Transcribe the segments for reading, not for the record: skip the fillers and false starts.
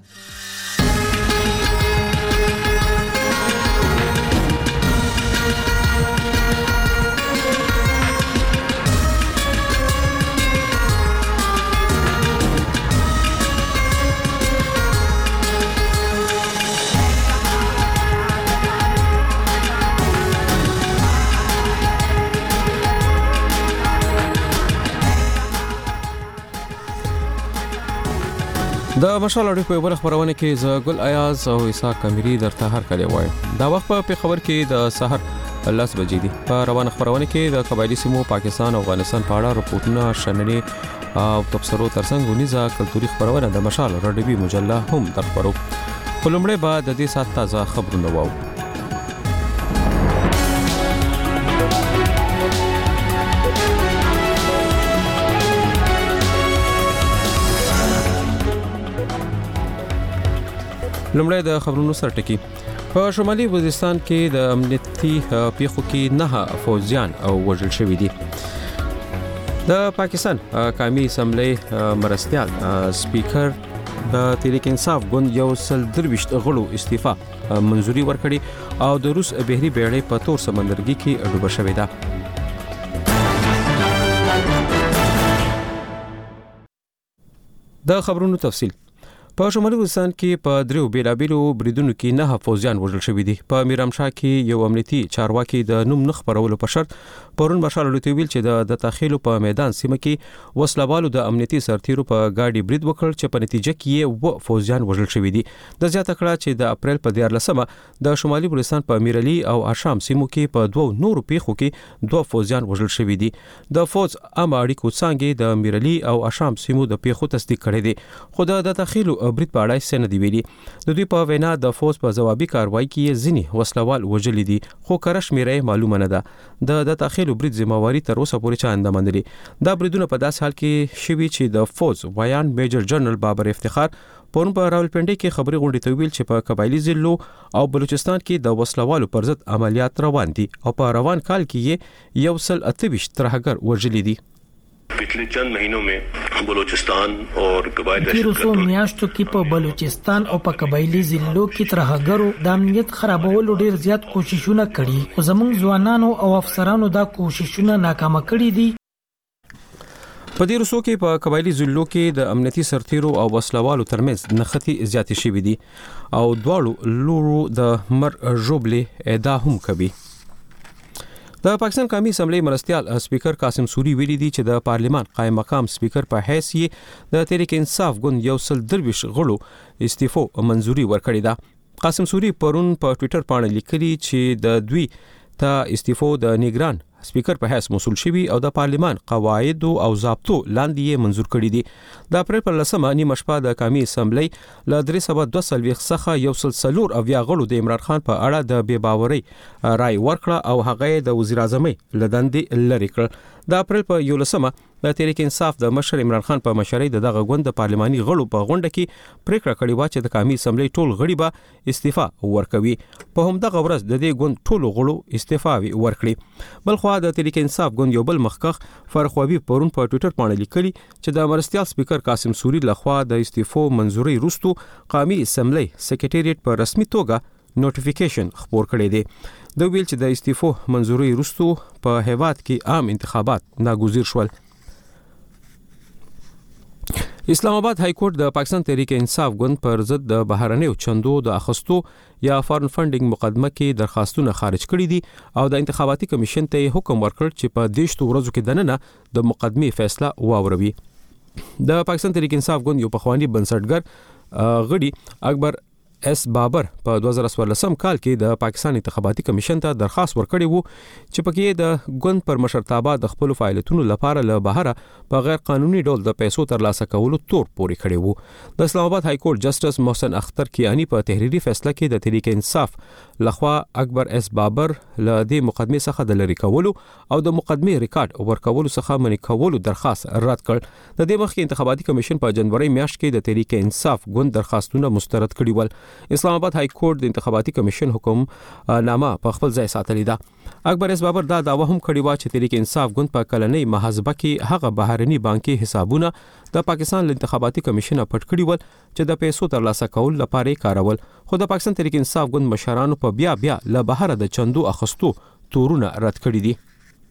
د مشال اړیکو په بل خبرونه کې ز ګل ایاز او اسحاق کمیری درته هر کله وای دا وخت په خبر کې د سحر 10 بجې دي په روانه خبرونه کې د قبایلی سیمو پاکستان او افغانستان په اړه رپورټونه شننې او تبصرو ترڅنګ ونیزه کلتوري خبرونه د مشال رډبي مجله هم درخبرو کولمړې بعد د دې سات تازه خبرونه وو لومړی د خبرونو سرټکی په شمالي وزیرستان کې د امنیتي پیښو کې 9 فوجیان او وژل شوي دي د پاکستان قومي اسمبلی مرستيال سپیکر د تحریک انصاف ګوند یو سل درويشت غړو استعفا منزوري ورکړي او د روس بهري بیړۍ په تور سمندرګي کې ډوبه شوې ده د خبرونو تفصیل په شمالي وزیرستان کې په دریو بیلابیلو بریدونو کې 9 فوجیان وژل شوي دي په میرامشاه کې یو امنیتي چارواکي د نوم نخ پرولو په شرط پرون مشال لوتویل چې د تخیلو په میدان سیمه کې وسلوالو د امنیتي سرتیرو په گاډي برید وکړ چې په نتیجه کې و فوجیان وژل شوي دي د زیاته کړه چې د اپریل په 14مه د شمالي وزیرستان په میرعلی او آشام سیمو کې په دوه نورو پیښو کې 2 فوجیان وژل شوي دي د فوج اماړي کوڅانګي د میرعلی او آشام سیمو د پیښو تصدیق کړي دي خو د تخیلو برید په اړه څه نه دی ویلي د دوی په وینا د فوج په جوابي کاروایی کې ځینی وسلوال وژل دي خو کرش میرې معلومه نه ده د تخیلو برید ذمہواری تر اوسه پورې چا اندامندلي دا بریدونه په داس حال کې شوي چې د فوج ویان میجر جنرال بابر افتخار پرون په راولپنډي کې خبري غونډې ته ویل چې په قبایلی ضلعو او بلوچستان کې د وسلوالو پر ضد عملیات روان دي او په روان کال کې یو سل 28 ترهګر وژل دي पिछले चंद महीनों में बलूचिस्तान और कबायली تیرو میاشتو کې په بلوچستان او په قبایلی ضلعو کې ترهګرو د امنیت خرابولو ډیر زیات کوششونه کړي خو زموږ ځوانانو او افسرانو دا کوششونه ناکامه کړي دي په دې روسو کې په قبایلی ضلعو کې د امنیتي سرتیرو او وسلوالو ترمنځ نښتې زیاتې شوې دي او دواړو لورو د مر ژوبلې ادا هم کوي د پاکستان قومي اسمبلی مرستيال سپیکر قاسم سوري ویلي دي چې د پارلیمان قائم مقام سپیکر په حیث یې د تحریک انصاف ګوند یو سل درويش غړو استعفو منزوري ورکړې ده قاسم سوري پرون په ټوئیټر باندې لیکلي چې د دوی ته استعفو د نگران سپیکر په حیث مسول شوی او د پارلیمان قواعد او ضابطو لاندې یې منزور کړی دي د اپریل پر 10مه نیمه شپه د قومي اسمبلی ل 322 څخه یو سلسلور او غړو د عمران خان په اړه د بے باورۍ رائے ورکړه او هغه د وزیر اعظم لدندې لری کړ د اپریل په 11مه د تحریک انصاف د مشر عمران خان په مشرۍ دغه غوند د پارلماني غړو په غونډه کې پریکړه کړې و چې د قومي اسمبلی ټول غړي به استعفا ورکوي په همدغه ورځ د دې غوند ټول غړو استعفا ورکړي بلخو د تحریک انصاف ګوند یو بل مخکخ فرخوابي پرون په ټوئیټر باندې لیکلي چې د مرستيال سپیکر قاسم سوري لخوا د استعفو منزوري وروسته قومي اسمبلی سکریټریټ په رسمي توګه نوټیفیکیشن خبر کړی دی د ویل چې د استعفو منزوري وروسته په هیواد کې عام انتخابات ناګزیر شول اسلام آباد های کورټ د پاکستان تحریک انصاف ګوند پر ضد د بهرنیو چندو د اخستو یا فارن فندینګ مقدمه کې درخواستونه خارج کړي دي او د انتخاباتي کمیشن ته حکم ورکړ چې په 10 ورځو کې دننه د مقدمه فیصله واوروي د پاکستان تحریک انصاف ګوند یو پخوانی بنسټګر غړي اکبر اس بابر په 2014 کال کې د پاکستان انتخاباتي کمیشن ته درخواست ورکړی وو چې پکې د ګوند پر مشرتابه د خپل فعالیتونو لپاره له بهره په غیر قانوني ډول د پیسو ترلاسه کولو تور پوري کړی وو د اسلام آباد های کورټ جسټس محسن اختر کیانی په تحریری فیصله کې د تحریک انصاف لخوا اکبر اس بابر له دې مقدمه څخه د لری کولو او د مقدمه ریکارډ ورکولو څخه منې کولو درخواست رد کړ د دې مخکې انتخاباتي کمیشن په جنوري میاشت کې د تحریک انصاف ګوند درخواستونه مسترد کړي ول اسلام آباد های کورټ د انتخاباتي کمیشن حکم نامه په خپل ځای ساتلې ده. اکبر اس بابر دا دعوه هم کړې و چې تحریک انصاف ګوند په کلنۍ محاسبه کې هغه بهرني بانکي حسابونه د پاکستان انتخاباتي کمیشن پټ کړي ول چې د پیسو ترلاسه کول لپاره کارول، خو د پاکستان تحریک انصاف ګوند مشرانو په بیا له بهر د چندو اخستو تورونه رد کړي دي.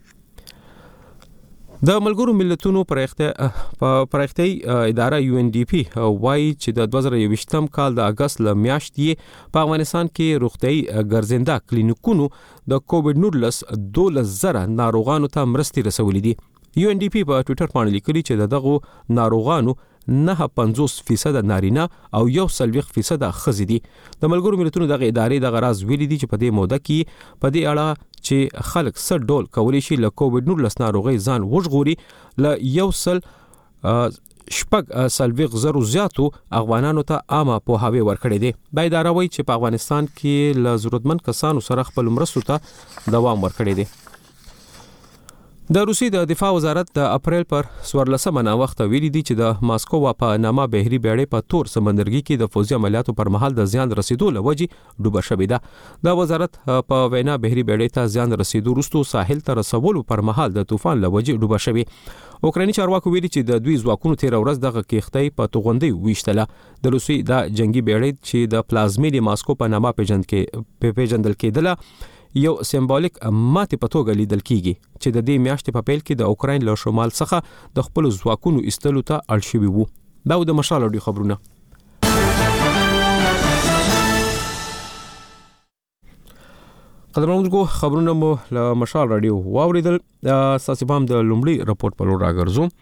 د ملګرو ملتونو پرختي اداره UNDP وايي چې د 2021م کال د اگست ل میاشتې په افغانستان کې روغتيایي ګرځنده کلینیکونو د کووډ-19 12,000 ناروغانو ته مرستې رسولې دي. UNDP په ټوئیټر باندې لیکلي چې دغه ناروغانو 9.50% نارینه او 1.40% ښځې دي. د ملګرو ملتونو دغه ادارې د غراز ویلي دي چې په دې موده کې په دې اړه چې خلک څه ډول کولی شي له کووډ-19 ناروغي ځان وژغوري له 1.4 زیاتو افغانانو ته عامه پوهاوی ورکړي دي. دا اداره وایي چې په افغانستان کې له ضرورتمند کسانو سره خپل مرستو ته دوام ورکړي دي. د روسي د دفاع وزارت د اپریل پر 14 وخت ویلي دي چې د ماسکو په نامه بحري بیړۍ په تور سمندرګي کې د فوزي عملیاتو پر مهال د زیان رسیدو لوجې ډوبه شوې ده. د وزارت په وینا بحري بیړۍ ته زیان رسیدو وروسته ساحل ته رسولو پر مهال د طوفان لوجې ډوبه شوې. اوکراني چارواکو ویلي چې د دوی ځواکونو تیر ورځ دغه کښتۍ په توغندۍ ویشتله. د روسي د جنگي بیړۍ چې د پلازمې د ماسکو په نامه پیژندل کېدله یو سمبولیک ماته په توګه لیدل کیږي چې د دې میاشتې په پیل کې د اوکراین له شمال څخه د خپل ځواکونو ایستلو ته اړ شوی وو. دا د مشال اډیو خبرونه. قدرمنو خبرونه مو له مشال رادیو واوریدل. اساسي بام د لومړي رپورت په لور راګرځو.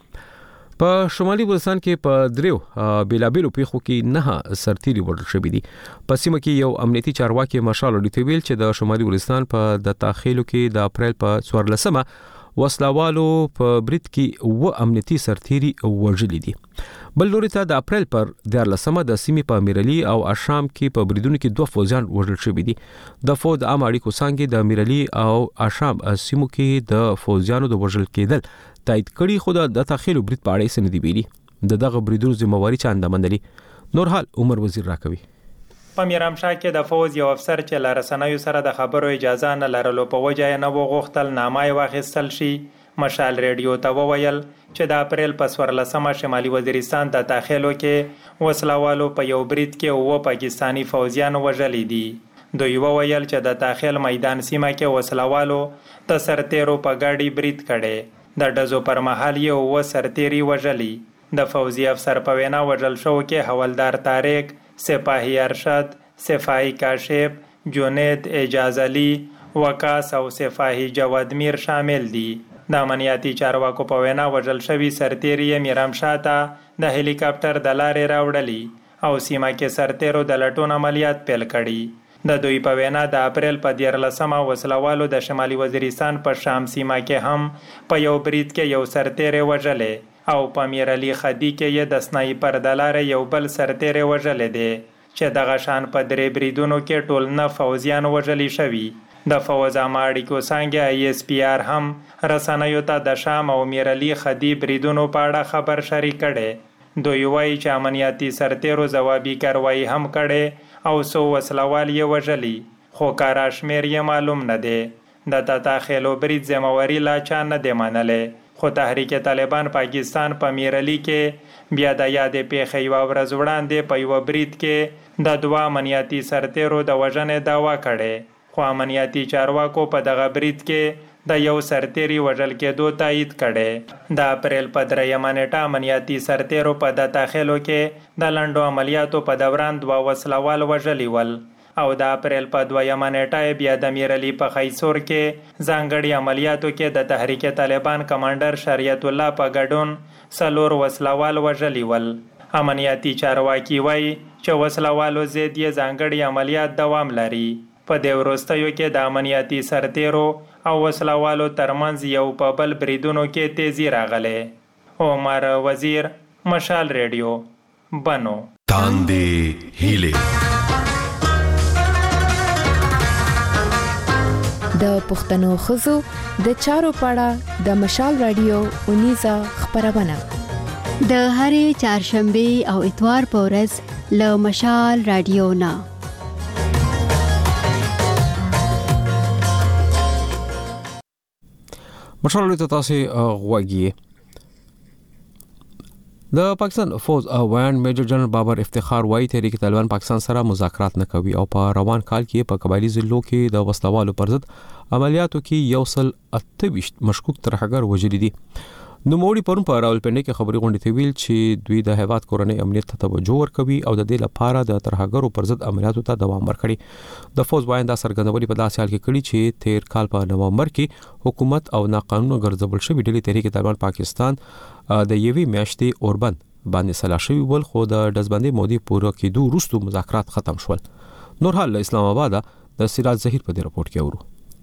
په شمالي بلوچستان کې په دریو بیلابیلو پیښو کې 9 سرتیري وژل شوي دي. په سیمه کې یو امنیتي چارواکي مارشال ویل چې د شمالي بلوچستان په د داخلو کې د اپریل په 14 وسلوالو په برید کې و امنیتي سرتیري وژل دي. بل لوري ته د اپریل پر 14 د سیمې په میرلی او اشام کې په بریدونو کې 2 فوجیان وژل شوي دي. د فوج عام اړیکو څنګه د میرلی او اشام سیمو کې د فوجیانو د وژل کېدل تایید کړي، خو د داخلو برید په اړه سندې ویلي. دغه بریدونو ذمہواری چا اندامندلي. نور حال عمر وزیر راکوي. په میرامشاه کې د فوج یو افسر چې لارسنیو سره د خبرو اجازه نه لرلو په وجه نه وغوښتل نامه واخیستل شي. مشال ریډیو ته وویل چې د اپریل په 14 شمالي وزیرستان د داخلو کې وسلوالو په یو برید کې و پاکستانی فوجیان وژلي دي. دوی وویل چې د داخل میدان سیمه کې وسلوالو د سرتیرو په ګاډي برید کړي. د ډزو پر مهال یو و سرتیری وژلی. د فوزي افسر په وینا وژل شو کې حوالدار طارق، سپاهی ارشد، سپاهی کاشف، جنید اعجاز علي، وقاص او سپاهی جواد میر شامل دي. د امنیتي چارواکو په وینا وژل شوی سرتیری میرامشاه ته د هلیکاپټر د لارې راوړلی او سیمه کې سرتیرو د لټون عملیات پیل کړي. د دوی په وینا د اپریل په 14 وسلوالو د شمالي وزیرستان په شام سیمه کې هم په یو برید کې یو سرتیری وژلې او په میرلی خدی کې یې د سنایپر د لارې یو بل سرتیری وژلې دی چې دغه شان په 3 بریدونو کې ټول 9 فوجیان وژلي شوي. د فوج عام اړیکو څنګه ISPR هم رسنیو ته د شام او میرلی خدی بریدونو په اړه خبر شریک کړي. دوی وایي چې امنیتي سرتیرو ځوابي کاروایی هم کړي او سو وسلوال یې وژلي، خو کارا شمیر یې معلوم نه دی. د داخلو برید ذمہواری لا چا نه دی منلې، خو تحریک طالبان پاکستان په میرلی کې بیا د یادې پیښې یوه ورځ وړاندې په یوه برید کې د 2 امنیتي سرتیرو د وژنې دعوا کړې، خو امنیتي چارواکو په دغه برید کې د یو سرتیری وژل کېدو تایید کړي. د اپریل په 3 نیټه امنیتي سرتیرو په د داخلو کې د لنډو عملیاتو په دوران 2 وسلوال وژلي ول او د اپریل په 2 نیټه بیا د میرلی په خیسور کې ځانګړي عملیاتو کې د تحریک طالبان کمانډر شریعت الله په ګډون 4 وسلوال وژلي ول. امنیتي چارواکي وایي چې وسلوالو ضد یې ځانګړي عملیات دوام لري. په دې وروستیو کې د امنیتي سرتیرو او وسلوالو ترمنځ یو په بل بریدونو کې تیزی راغله. عمر وزیر، مشال ریډیو، بنو. تاندې هیله د پښتنو خزو د چارو پاړه د مشال رادیو 19 خبرونه د هرې چهارشنبه او اتوار په ورځ له مشال رادیو نا. مشال ته تاسو غوږی د پاکستان فوج وایان میجر جنرال بابر افتخار وایي تحریک طالبان پاکستان سره مذاکرات نه کوي او په روان کال کې په قبایلی ضلعو کې د وسلوالو پر ضد عملیاتو کې یو سل 28 مشکوک ترهګر وژل دي. نو موري پرون په راولپنډي کې خبري غونډې ته ویل چې دوی د هیواد کورنۍ امنیت ته توجه ورکوي او د دې لپاره د ترهګرو پر ضد عملیاتو ته دوام ورکړي. د فوج وایان دا څرګندولې په داسې حال کې کړي چې 13 کال په نومبر کې حکومت او ناقانونه ګرځول شوی ډلې تحریک طالبان پاکستان د یوې میاشتې اوربند باندې سلا شوی ول خو د دزبندۍ مودې پوره کېدو وروسته مذاکرات ختم شول. نور حال اسلام آباد د سراج ظهیر په دې رپورت کې اورو.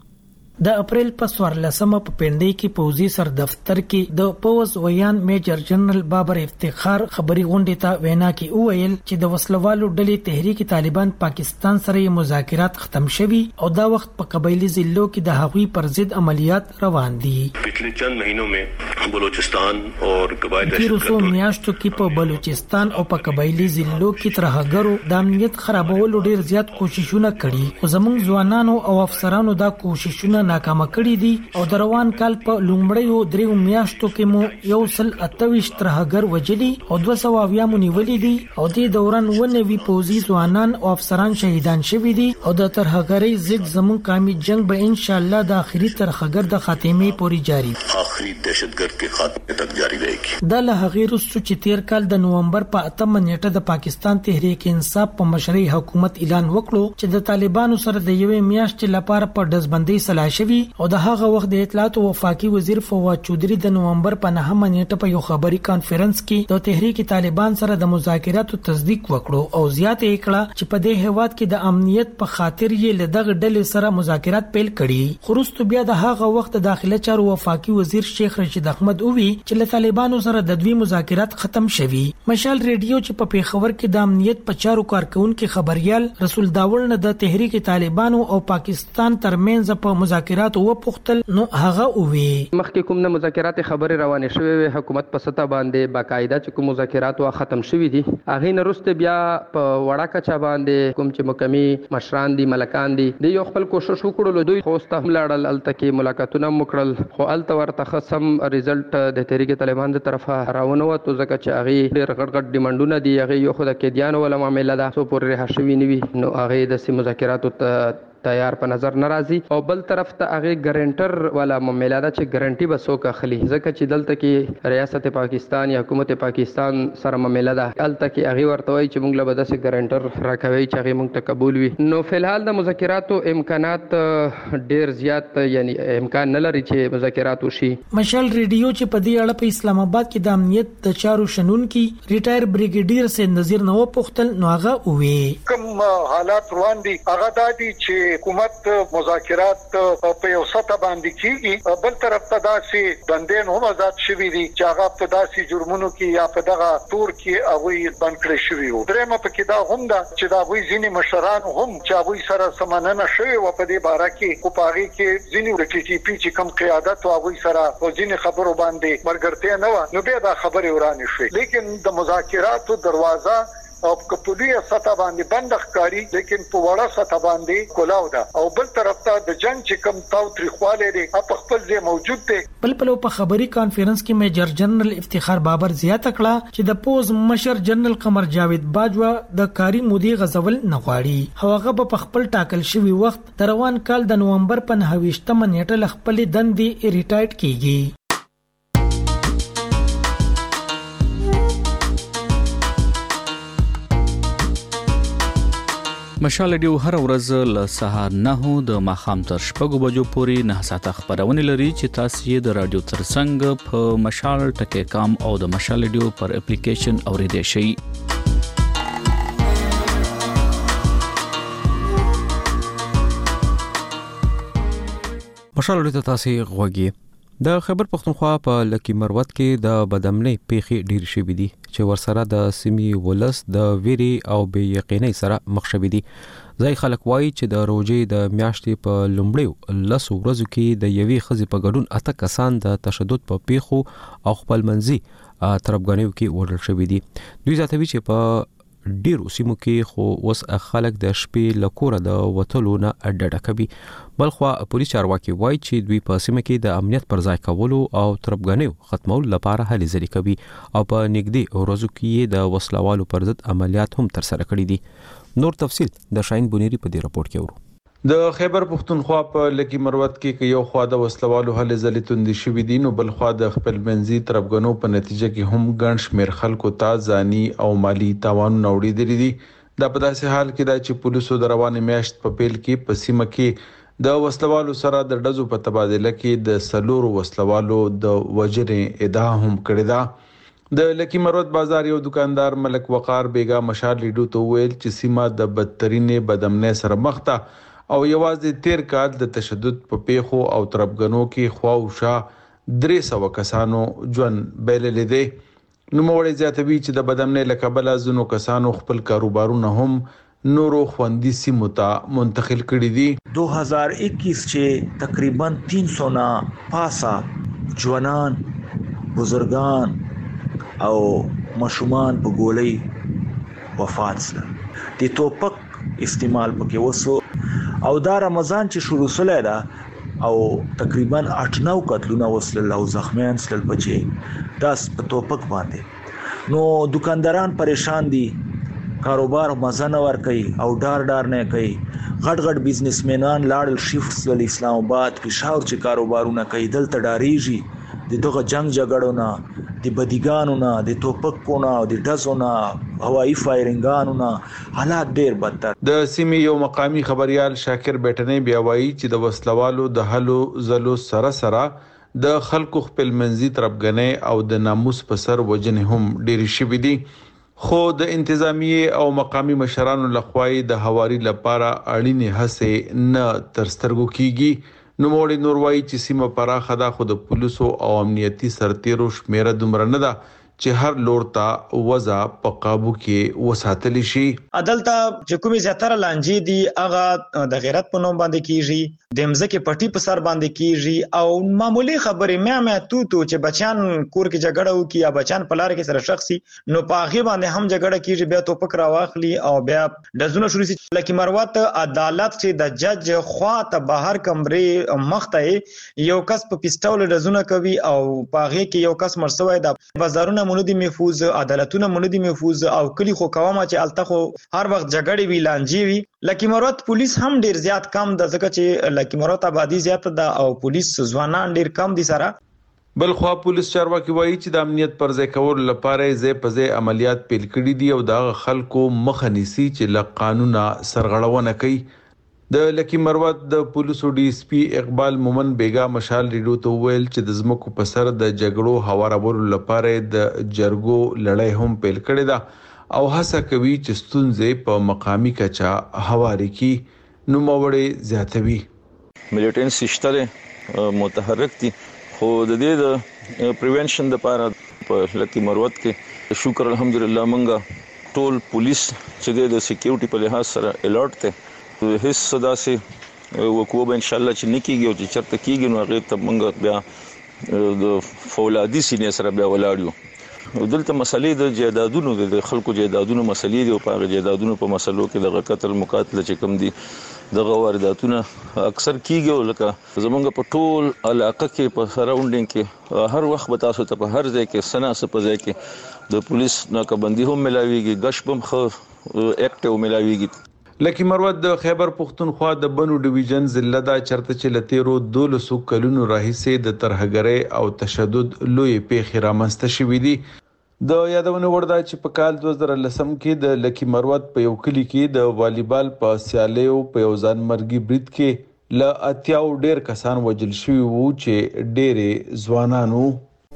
د اپریل په 14مه په پندای کې پوزي سر دفتر کې د پوز ویان میجر جنرال بابر افتخار خبري غونډې ته وینا کې وویل چې د وسلوالو ډلې تحریک طالبان پاکستان سره مذاکرات ختم شوي او دا وخت په قبایلی ضلعو کې د هغوی پر ضد عملیات روان دي. पिछले चंद महीनों में बलूचिस्तान और कबायली تیرو میاشتو کې په بلوچستان او په قبایلی ضلعو کې ترهګرو د امنیت خرابولو ډیر زیات کوششونه کړي خو زموږ ځوانانو او افسرانو دا کوششونه ناکام کړي دي او د روان کال په لومړیو دریو میاشتو کې مو یو سل 28 ترهګر وجلي او 200 مو نیولې دي او د دوران ونوي پوزي ځوانان او افسران شهیدان شوي دي او د ترهګرۍ ضد زموږ قومي جنگ به ان شاء الله د اخري ترهګر د خاتمه پوري جاری आखिरी दहशतगर्द के खात्मे तक जारी रहेगी. دا له هغې وروسته چې 13 کال د نومبر په 8 نیټه د پاکستان تحریک انصاف په مشرۍ حکومت اعلان وکړو چې د طالبانو سره د یوې میاشتې لپاره په دزبندۍ سلا شوی او د هغه وخت د اطلاعات او وفاقي وزیر فواد چودري د نومبر په 9 نیټه په یو خبري کانفرنس کې د تحریک طالبان سره د مذاکراتو تصدیق وکړو او زیاته کړه چې په دې هیواد کې د امنیت په خاطر یې له دغه ډلې سره مذاکرات پیل کړي. خروستو بیا د هغه وخت داخله چارو وفاقي وزیر شیخ رشید احمد اووی چې له طالبانو سره د دوی مذاکرات ختم شوي. مشال ریډیو چې په پیښور کې د امنیت په چارو کارکونکو خبريال رسول داول نه د تحریک طالبانو او پاکستان ترمنځ په مذاکرات و پختل نو هغه اووی مخکې کوم نه مذاکرات خبري روانه شوې حکومت په ستا باندې باقاعده چې کوم مذاکرات وا ختم شوې دي هغه نه رسته بیا په وړه کچا باندې کوم چې مکمي مشران دي ملکان دي د یو خپل کوشش وکړل دوی خوسته ملاړل التکي ملاقاتونه وکړل خو الته ورته خصم ریزلټ د تحریک طالبان د طرفه راونه وته ځکه چې هغه ډېر غټ غټ ډیماندونه دي هغه یو خدای کې دیانو ولا معاملې ده سو پورې راشوي نیوي نو هغه د سیمه مذاکراتو ته تیار په نظر ناراضي او بل طرف ته هغه ګارانټر والا معاملې ده چې ګارانټي بسو کا خلی ځکه چې دلته کې ریاست پاکستان یا حکومت پاکستان سره معاملې ده الته کې هغه ورته وایي چې موږ له بده سي ګارانټر راکوي چې هغه موږ ته قبول وي نو فلحال د مذاکراتو امکانات ډیر زیات یعنی امکان نه لري چې مذاکرات وشي. مشال ریډیو چې په دې اړه په اسلام آباد کې د امنیت د چارو شنون کې ریټایر بریګیډیر سید نذیر نو پختل نو هغه وی کوم حالات روان دي هغه د دې چې حکومت مذاکرات په یو سطح باندې کیږي بل طرف ته داسې بندین هم آزاد شوي دي چې هغه په داسې جرمونو کې یا په دغه تور کې هغه بند کړی شوی وو. درېمه پکې دا هم ده چې دا وی ځینی مشران هم چې هغه سره سمانه شوی و په دې باره کې کو پاغي کې ځینی د ټي ټي پی چې کم قیادت او هغه سره او ځینی خبرو باندې مرګرته نه و نو به دا خبره ورانه شوی لیکن د مذاکراتو دروازه او کپولیه سطح باندې بند ښکاری لیکن په وړه سطح باندې کولاو ده او بل طرف ته د جنگ چې کم تاو تاریخواله دي په خپل ځای موجود دي. بل په خبري کانفرنس کې میجر جنرال افتخار بابر زیاته کړه چې د پوز مشر جنرال قمر جاوید باجوا د کاری مودي غزول نه غواړي هغه په خپل ټاکل شوی وخت د روان کال د نومبر په 29 نیټه خپل دندې ریټایرډ کیږي. مشال ډیو هر ورځ له سهار 9 د ماخام تر شپږو بجو پورې 9 ساعته خبرونه لري چې تاسو یې د رادیو ترڅنګ په مشال ټکی کام او د مشال ډیو پر اپلیکیشن اوریدئ شئ. مشال ډیو تاسو غوږی د خیبر پختونخوا په لکی مروت کې د بدامنۍ پیخي ډیر شوې دي چې ورسره د سیمي ولس د ویری او بې یقینۍ سره مخ شوې دي. ځای خلک وایي چې د روزې د میاشتې په لومړیو 10 ورځو کې د یوې خزې په ګډون 8 کسان د تشدد په پیښو او خپل منځي تربګنیو کې وړل شوې دي. دوی ځاتوي چې په ډیرو سیمو کې خو اوس خلک د شپې لکوره د وټلو نه ډډه کوي. بلخوا پولیس چارواکي وایي چې دوی په سیمه کې د امنیت پر ځای کولو او تربګنیو ختمولو لپاره هلې ځلې کوي او په نږدې ورځو کې د وسلوالو پر ضد عملیات هم ترسره کړي دي. نور تفصيل د شاهین بونيري په دې راپورټ کې ورو. د خیبر پختونخوا په لکی مروت کې یو خوا د وسلوالو هلې ځلې توندې شوې دي، نو بل خوا د خپل منځي تربګنو په نتیجه کې هم ګڼ شمېر خلکو ته ځاني او مالی تاوانونه اوریدلي دي. دا په داسې حال کې ده چې پولیسو د روانې میاشت په پیل کې په سیمه کې د وسلوالو سره د ډزو په تبادله کې د 4 وسلوالو د وجرې ادعا هم کړې ده. د لکی مروت بازار یو دکاندار ملک وقار بیگا مشال لیډو ته ویل چې سیمه د بدترینې بدامنۍ سره مخ ده او یوازې 13 کال د تشدد په پیښو او تربګنو کې خوا او شا 300 کسانو ژوند بایللې دي. نوموړی زیاتوي چې د بدامنۍ له کبله ځینو کسانو خپل کاروبارونه هم نورو خوندي سیمو ته منتقل کړي دي. 2021 چې تقریبا 300 نه پاسا ځوانان، بزرگان او مشومان په ګولۍ وفات شول. د توپک استعمال پکې وسو او دا رمضان چې شروع شوه دا او تقریبا 8-9 قتلونه وسل او زخمیان سل بچي داس په توپک باندې. نو دکانداران پریشان دي، کاروبار مزه نه ور کوي او ډار نه کوي. غټ بزنسمنان لاړل شیفت ول اسلام آباد پېښور چې کاروبارونه کوي، دلته ډاریږي د دغه جنگ جګړو نه، د بدیګانو نه، د توپکو نه او د ډزو نه، هوایي فایرینګانو نه حالات ډیر بدتر. د سیمې یو مقامی خبريال شاکر بیٹنې بیا وایي چې د وسلوالو د هلو زلو سره د خلکو خپل منځي تربګنۍ او د ناموس په سر وجنې هم ډیر شوي دي. خو د انتظامیه او مقامی مشرانو لخوا د هواري لپاره اړینې هڅې نه ترسترګو کیږي. نوموړی نور وایي چې سیمه پراخه ده خو د پولیسو او امنیتي سرتیرو شمیره دومره نه ده چې هر لور ته وضع په قابو کې وساتل شي. عدالت چې کومي زیاتره لانجې دي هغه د غیرت په نوم باندې کیږي، د مزکه پټي په سر باندې کیږي او معمولی خبرې مې تو چې بچان کور کې جګړه وکي یا بچان په لار کې سره شخصي نو په هغه باندې هم جګړه کیږي، بیا توپک راواخلي او بیا دزونه شروع شي. لکه مروت عدالت چې د جج خوا ته بهر کمرې مخته یو کس په پیسټول دزونه کوي او په هغه کې یو کس مرسوي د بازارونه مولدي محفوظ، عدالتونه مولدي محفوظ او کلی خو کومه چې التخو هر وخت جګړې وی لانجې وی. لکه مروت پولیس هم ډیر زیات کم د ځکه چې لکه مروت آبادی زیات ده او پولیس ځوانان ډیر کم دي سره. بل خو پولیس چارواکي وایي چې د امنیت پر ځای کول لپاره ځای په ځای عملیات پیل کړي دي او د خلکو مخه نیسي چې له قانون سرغړونه کوي. د لکی مروت د پولیسو ډي اس پی اقبال مومن بیگا مشال ریډو ته ویل چې د زمکو په سر د جګړو هوارولو لپاره د جرګو لړۍ هم پیل کړې ده او هڅه کوي چې ستونزې په مقامی کچا هواري کی. نو موړې زیاتوي ملیټنس شته متحرک دي خو د دې د پریونشن لپاره په لکی مروت کې شکر الحمدلله منګه ټول پولیس چې د سکیورټي په لحاظ سره الرټ ته هیڅ صدا سي وکوه به ان شاء الله چې نکیږي او چې چرته کیږي نو هغه ته موږ بیا د فولادي سینې سره بیا ولاړیو. دلته مسلې د جیدادونو د خلکو جیدادونو مسلې دي او په جیدادونو په مسلو کې د قتل مقاتله چې کم دي دغه وارداتونه اکثر کیږي او لکه زمونږ په ټول علاقه کې په سراوندینګ کې هر وخت به تاسو ته په هر ځای کې سنا په ځای کې د پولیس ناکبندي هم ملاويږي، غشبم خو اکټیو ملاويږي. لکی مروت د خیبر پختونخوا د بنو ډیویژن ضلع دا چرته چې لتیرو 12 کلونو راهیسې د ترهګرۍ او تشدد لوی پیښې رامنځته شوې دي. د یادونه وردا چې په کال 2010 کې د لکی مروت په یو کلی کې د والیبال په سیالیو په یو ځان مرګي برید کې ل اتیاو ډیر کسان وجل شوي وو چې ډېرې ځوانانو.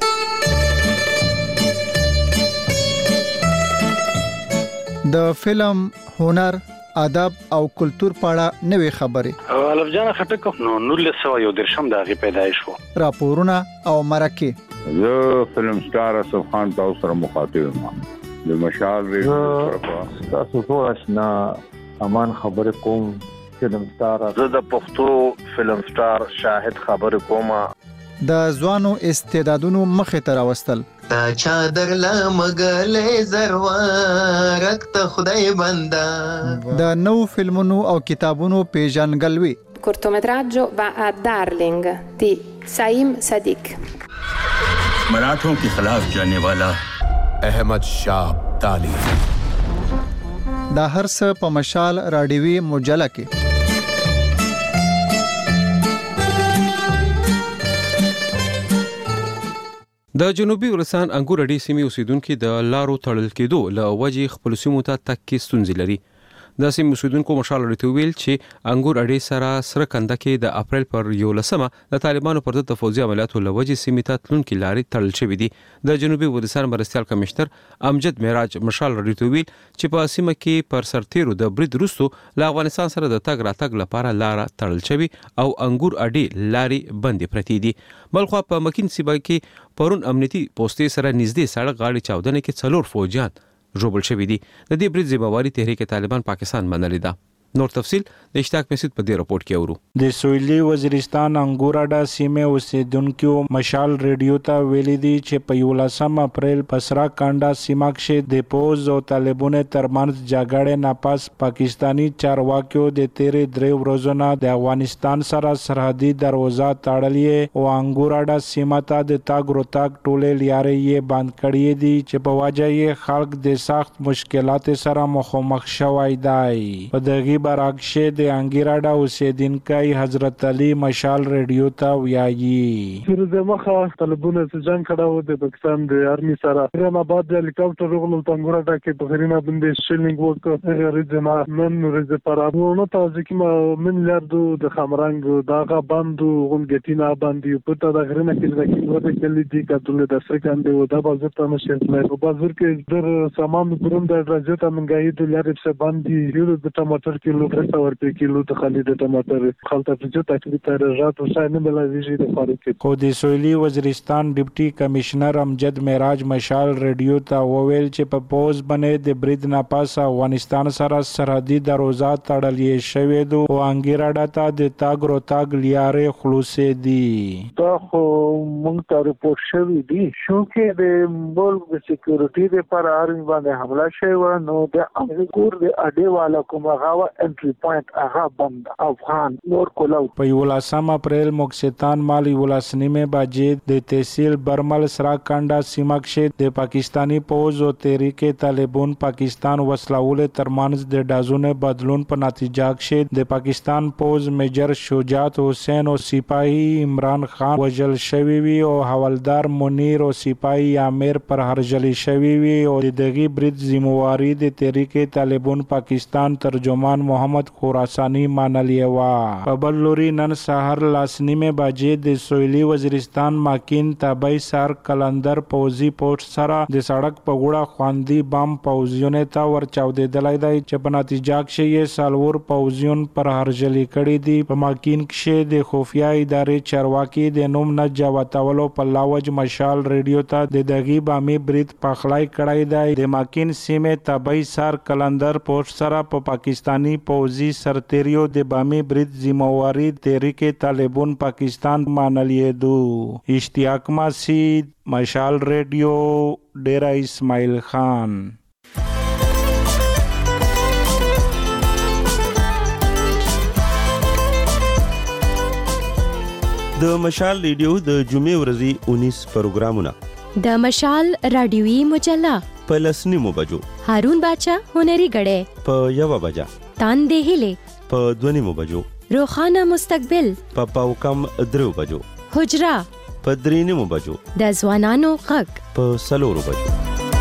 د فلم هنر ادب او کلچر په اړه نوې خبرې الف جان خټک نو 1913 د هغه پیدایش وو. راپورونه او مرکه زه فلم سٹار اسف خان تاسو سره مخاطب یم د مشال ریډیو تاسو ټول آشنا امان خبر کوم فلم سٹار زه د پښتو فلم سٹار شاهد خبر کوم. د ځوانو استعدادونو مخه ته راوستل تا چادر لا مګلې زروارک ته خدای بندا. د نو فلمونو او کتابونو پیژنګلوي. cortometraggio va a Darling di Saim Sadiq. मराठों के खिलाफ जाने वाला अहमद शाह अब्दाली. دا هر څه په مشال رادیوي مجله کې. د جنوبي ورسان انګور اډې سیمې اوسیدونکو د لارو تړل کېدو له وجې خپل سیمو ته تګ کې ستونزې لري. د سیمې اوسیدونکو مشال اډې ویل چې انګور اډې سره سره کنده کې د اپریل پر 11مه د طالبانو پر ضد فوزي عملیاتو له وجې سیمې ته تلونکي لارې تړل شوې دي. د جنوبي ورسان مرستيال کمشنر امجد معراج مشال اډې ویل چې په سیمه کې پر سرتیرو د برید وروسته له افغانستان سره د تګ راتګ لپاره لار تړل شوې او انګور اډې لارې بندې پرتې دي. بلخو په مکین سیمه کې پرون امنیتي پوسټې سره نږدې سړک غاړې چاودنې کې 4 فوجیان ژوبل شوي دي. د دې برید ذمہواری تحریک طالبان پاکستان منلې ده. نور تفصيل د اشتاق مسعود په دې رپورت کې اورو. د سویلي وزیرستان انګوراډا سیمه اوسیدونکو مشال ریډیو ته ویلي دي چې په 11 اپریل پسرا کانډا سیمه کې د پوز او طالبانو ترمنځ جګړه ناپاس پاکستانی چارواکیو د تیرې درې ورځو نه د افغانستان سره سرحدي دروازه تړلې او انګوراډا سیمه ته د تاګ روتاګ ټولې لارې یې بند کړې دي چې په وجه یې خلک د سخت مشکلات سره مخامخ شوي دي. په دغه برعکس د انګیراډا اوسیدونکو حضرت علي مشال ریډیو ته ویایي چې مخه طالبانو څخه جنگ کړو د پاکستان د آرمي سره رم آباد د هلیکاپټر وغلو انګیراډا کې په غرینا باندې شیلینګ وکړ هغه رجنا نن ورځ پرابونه تاسو کې من لرد د خمرنګ داغه باندې غونګتینا باندې په تا د غرینا کې د کیلو کلی دي کټول د افریقان دی او د بازار ته نشي په بازار کې در سامان پرم د راځه منګای د لارې څخه باندې یو د ټماټر کیلو 300 روپے کیلو ته خالي د ټماټر خلطه په تقریبا تر رات وساینه بلويږي د فارق خو د سویلي وزیرستان ډیپټي کمشنر امجد معراج مشال ریډیو ته وویل چې په پوز باندې د برید ناپاس افغانستان سره سرحدي دروازه تړلې شوې ده او انګیراډا ته د تاګ روتاګ لارې خلاصې دي. دا خو موږ ته رپورټ شوی دی چې د ملک د سکیورټي لپاره آرمي باندې حمله شوی نو د انګور د اډې والا کومه انټری پوینټ هغه بند افغان نور کولو. په 11 اپریل مکستان مالی 19 بجې د تحصیل برمل سرا کانډا سیمه کې د پاکستانی پوز او تحریک طالبان پاکستان وسلول ترمنځ د ډازونو بدلون په نتیجه کې د پاکستان پوز میجر شجاعت حسین او سپاهی عمران خان وجل شوی وی او حوالدار منیر او سپاهی عامر پر هرجلی شوی وی او دغه برید ذمہواری د تحریک طالبان پاکستان ترجمان محمد خراسانی مانلی وا. په بل لوري نن سحر لاسنیمه بجې د سویلي وزیرستان ماکین تابعی سار کلندر پوزي پوسټ سره د سړک په ګوړه خواندي بم پوزیونه تا ور چاودېدلای دی چې په نتیجه کې یې سالور پوزیون پر هرجلی کړي دي. په ماکین کې د خفیا ادارې چارواکي د نوم نه جواتولو په لاوج مشال ریډیو ته د دغه بامي برید پخلای کړی دی. د ماکین سیمه تابعی سار کلندر پوسټ سره په پاکستانی پوزي سرتیریو د بامي برید ذمہواری تحریک طالبان پاکستان مانلې دو. اشتیاق مسعود مشال ریډیو ډیرا اسماعیل خان. د مشال ریډیو د جمعې ورځې 19 پروګرامونه د مشال رادیوي مجله په لسنیمو بجو هارون باچا هنري غړې په 1 بجا تاندې هله په 2 بجو روخانه مستقبل په پاوکم 3 بجو حجرا په 3 بجو د ځوانانو غږ په 4 بجو.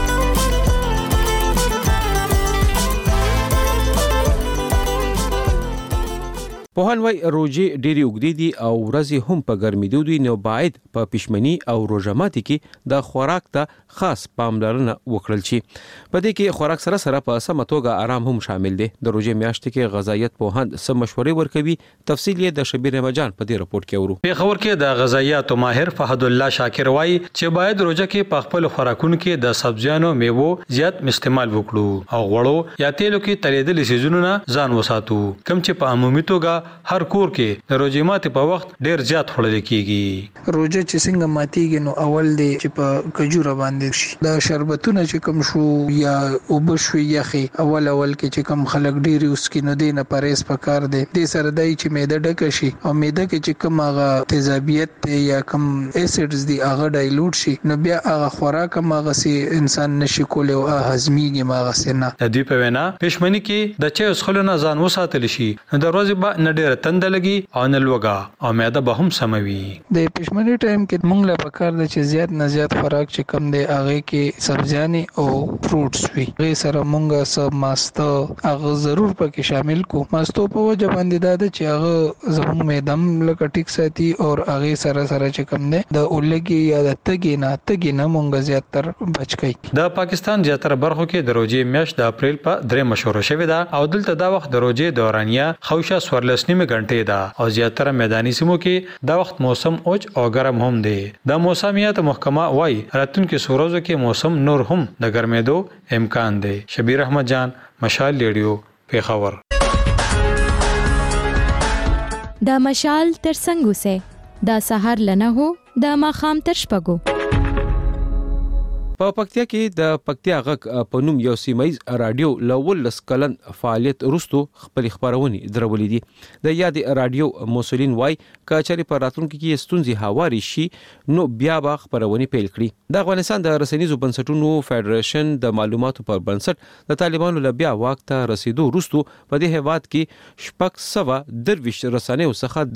په هان وای روجي ډيري وګدي دي او ورځي هم په ګرمېدو دي نو باید په پښمنی او روزماتي کې د خوراک ته خاص پاملرنه وکړل شي. په دې کې خوراک سره سره په سمه توګه آرام هم شامل دي. د روجي میاشت کې غذایت په هند سم مشورې ورکوي. تفصیل یې د شبیر رمضان په دې رپورت کې اورو. په خبر کې د غذایت ماهر فهد الله شاکر وایي چې باید روزه کې په خپل خوراکونو کې د سبزیانو میوو زیات استعمال وکړو او غوړو یا تیلو کې تلیدل سيزونو نه ځان وساتو کوم چې په عمومي توګه هر کور کې د روزي ماتي په وخت ډیر زیات خړل کیږي. روزه چې څنګه ماتيږي نو اول دی چې په کجوره باندې شي دا شربتونه چې کم شو یا وبشو یخي اول کې چې کم خلک ډیر اوس کې نو دینه پرېس پکار دی د سره دای چې معده ډک شي او معده کې چې کم هغه تیزابیت یا کم اسیډز دی هغه ډایلوټ شي نو بیا هغه خوراک هغه سي انسان نشي کولای او هضميږي هغه سينه. د دې په وینا پښمنی کې د چای اسخلونه ځان وساتل شي نو د ورځې به نډیر تند لګي او نه لوګا او معده به هم سموي. د پښمنی ټایم کې موږ له پکار د چې زیات نه زیات خوراک چې کم دی هغه کې سبزیانې او فروټس وي غي سره موږ سب ماستو هغه ضرور پکې شامل کو. ماستو په وجه باندې دا چې هغه زموږ معدم لکه ټیک ساتي او هغه سره چې کم دی د اولګي یا د تګي نه موږ زیات تر بچ کی. د پاکستان زیاتره برخو کې د روزي میاشت د اپریل په 3 مشوره شوې ده او دلته دا وخت د روزي دورانیه خوشه 14 غنټې ده او زیاتره میداني سیمو کې دا وخت موسم اوج او ګرم هم دی. د موسمیات محکمه وايي راتلونکي سورزو کې موسم نور هم د ګرمېدو امکان دی. شبیر احمد جان مشال ریډیو پیښور. دا مشال تر څنګه سه دا سحر لنه هو دا ماخام تر شپګو. په پکتیا کې د پکتیا غک په نوم یو سیمایز رادیو لول لسکلن فعالیت وروسته خپل خبرونه درولې دي. د یاد رادیو مسولین وای کچاري په راتلونکو کې ستونزې هواري شي نو بیا به خبرونه پیل کړي. د افغانستان د رسنیزو بنسټونو فدریشن د معلوماتو پر بنسټ د طالبانو لبیا وخت ته رسیدو وروسته په دې هواد کې شپږ سوا درویش رسنیو څخه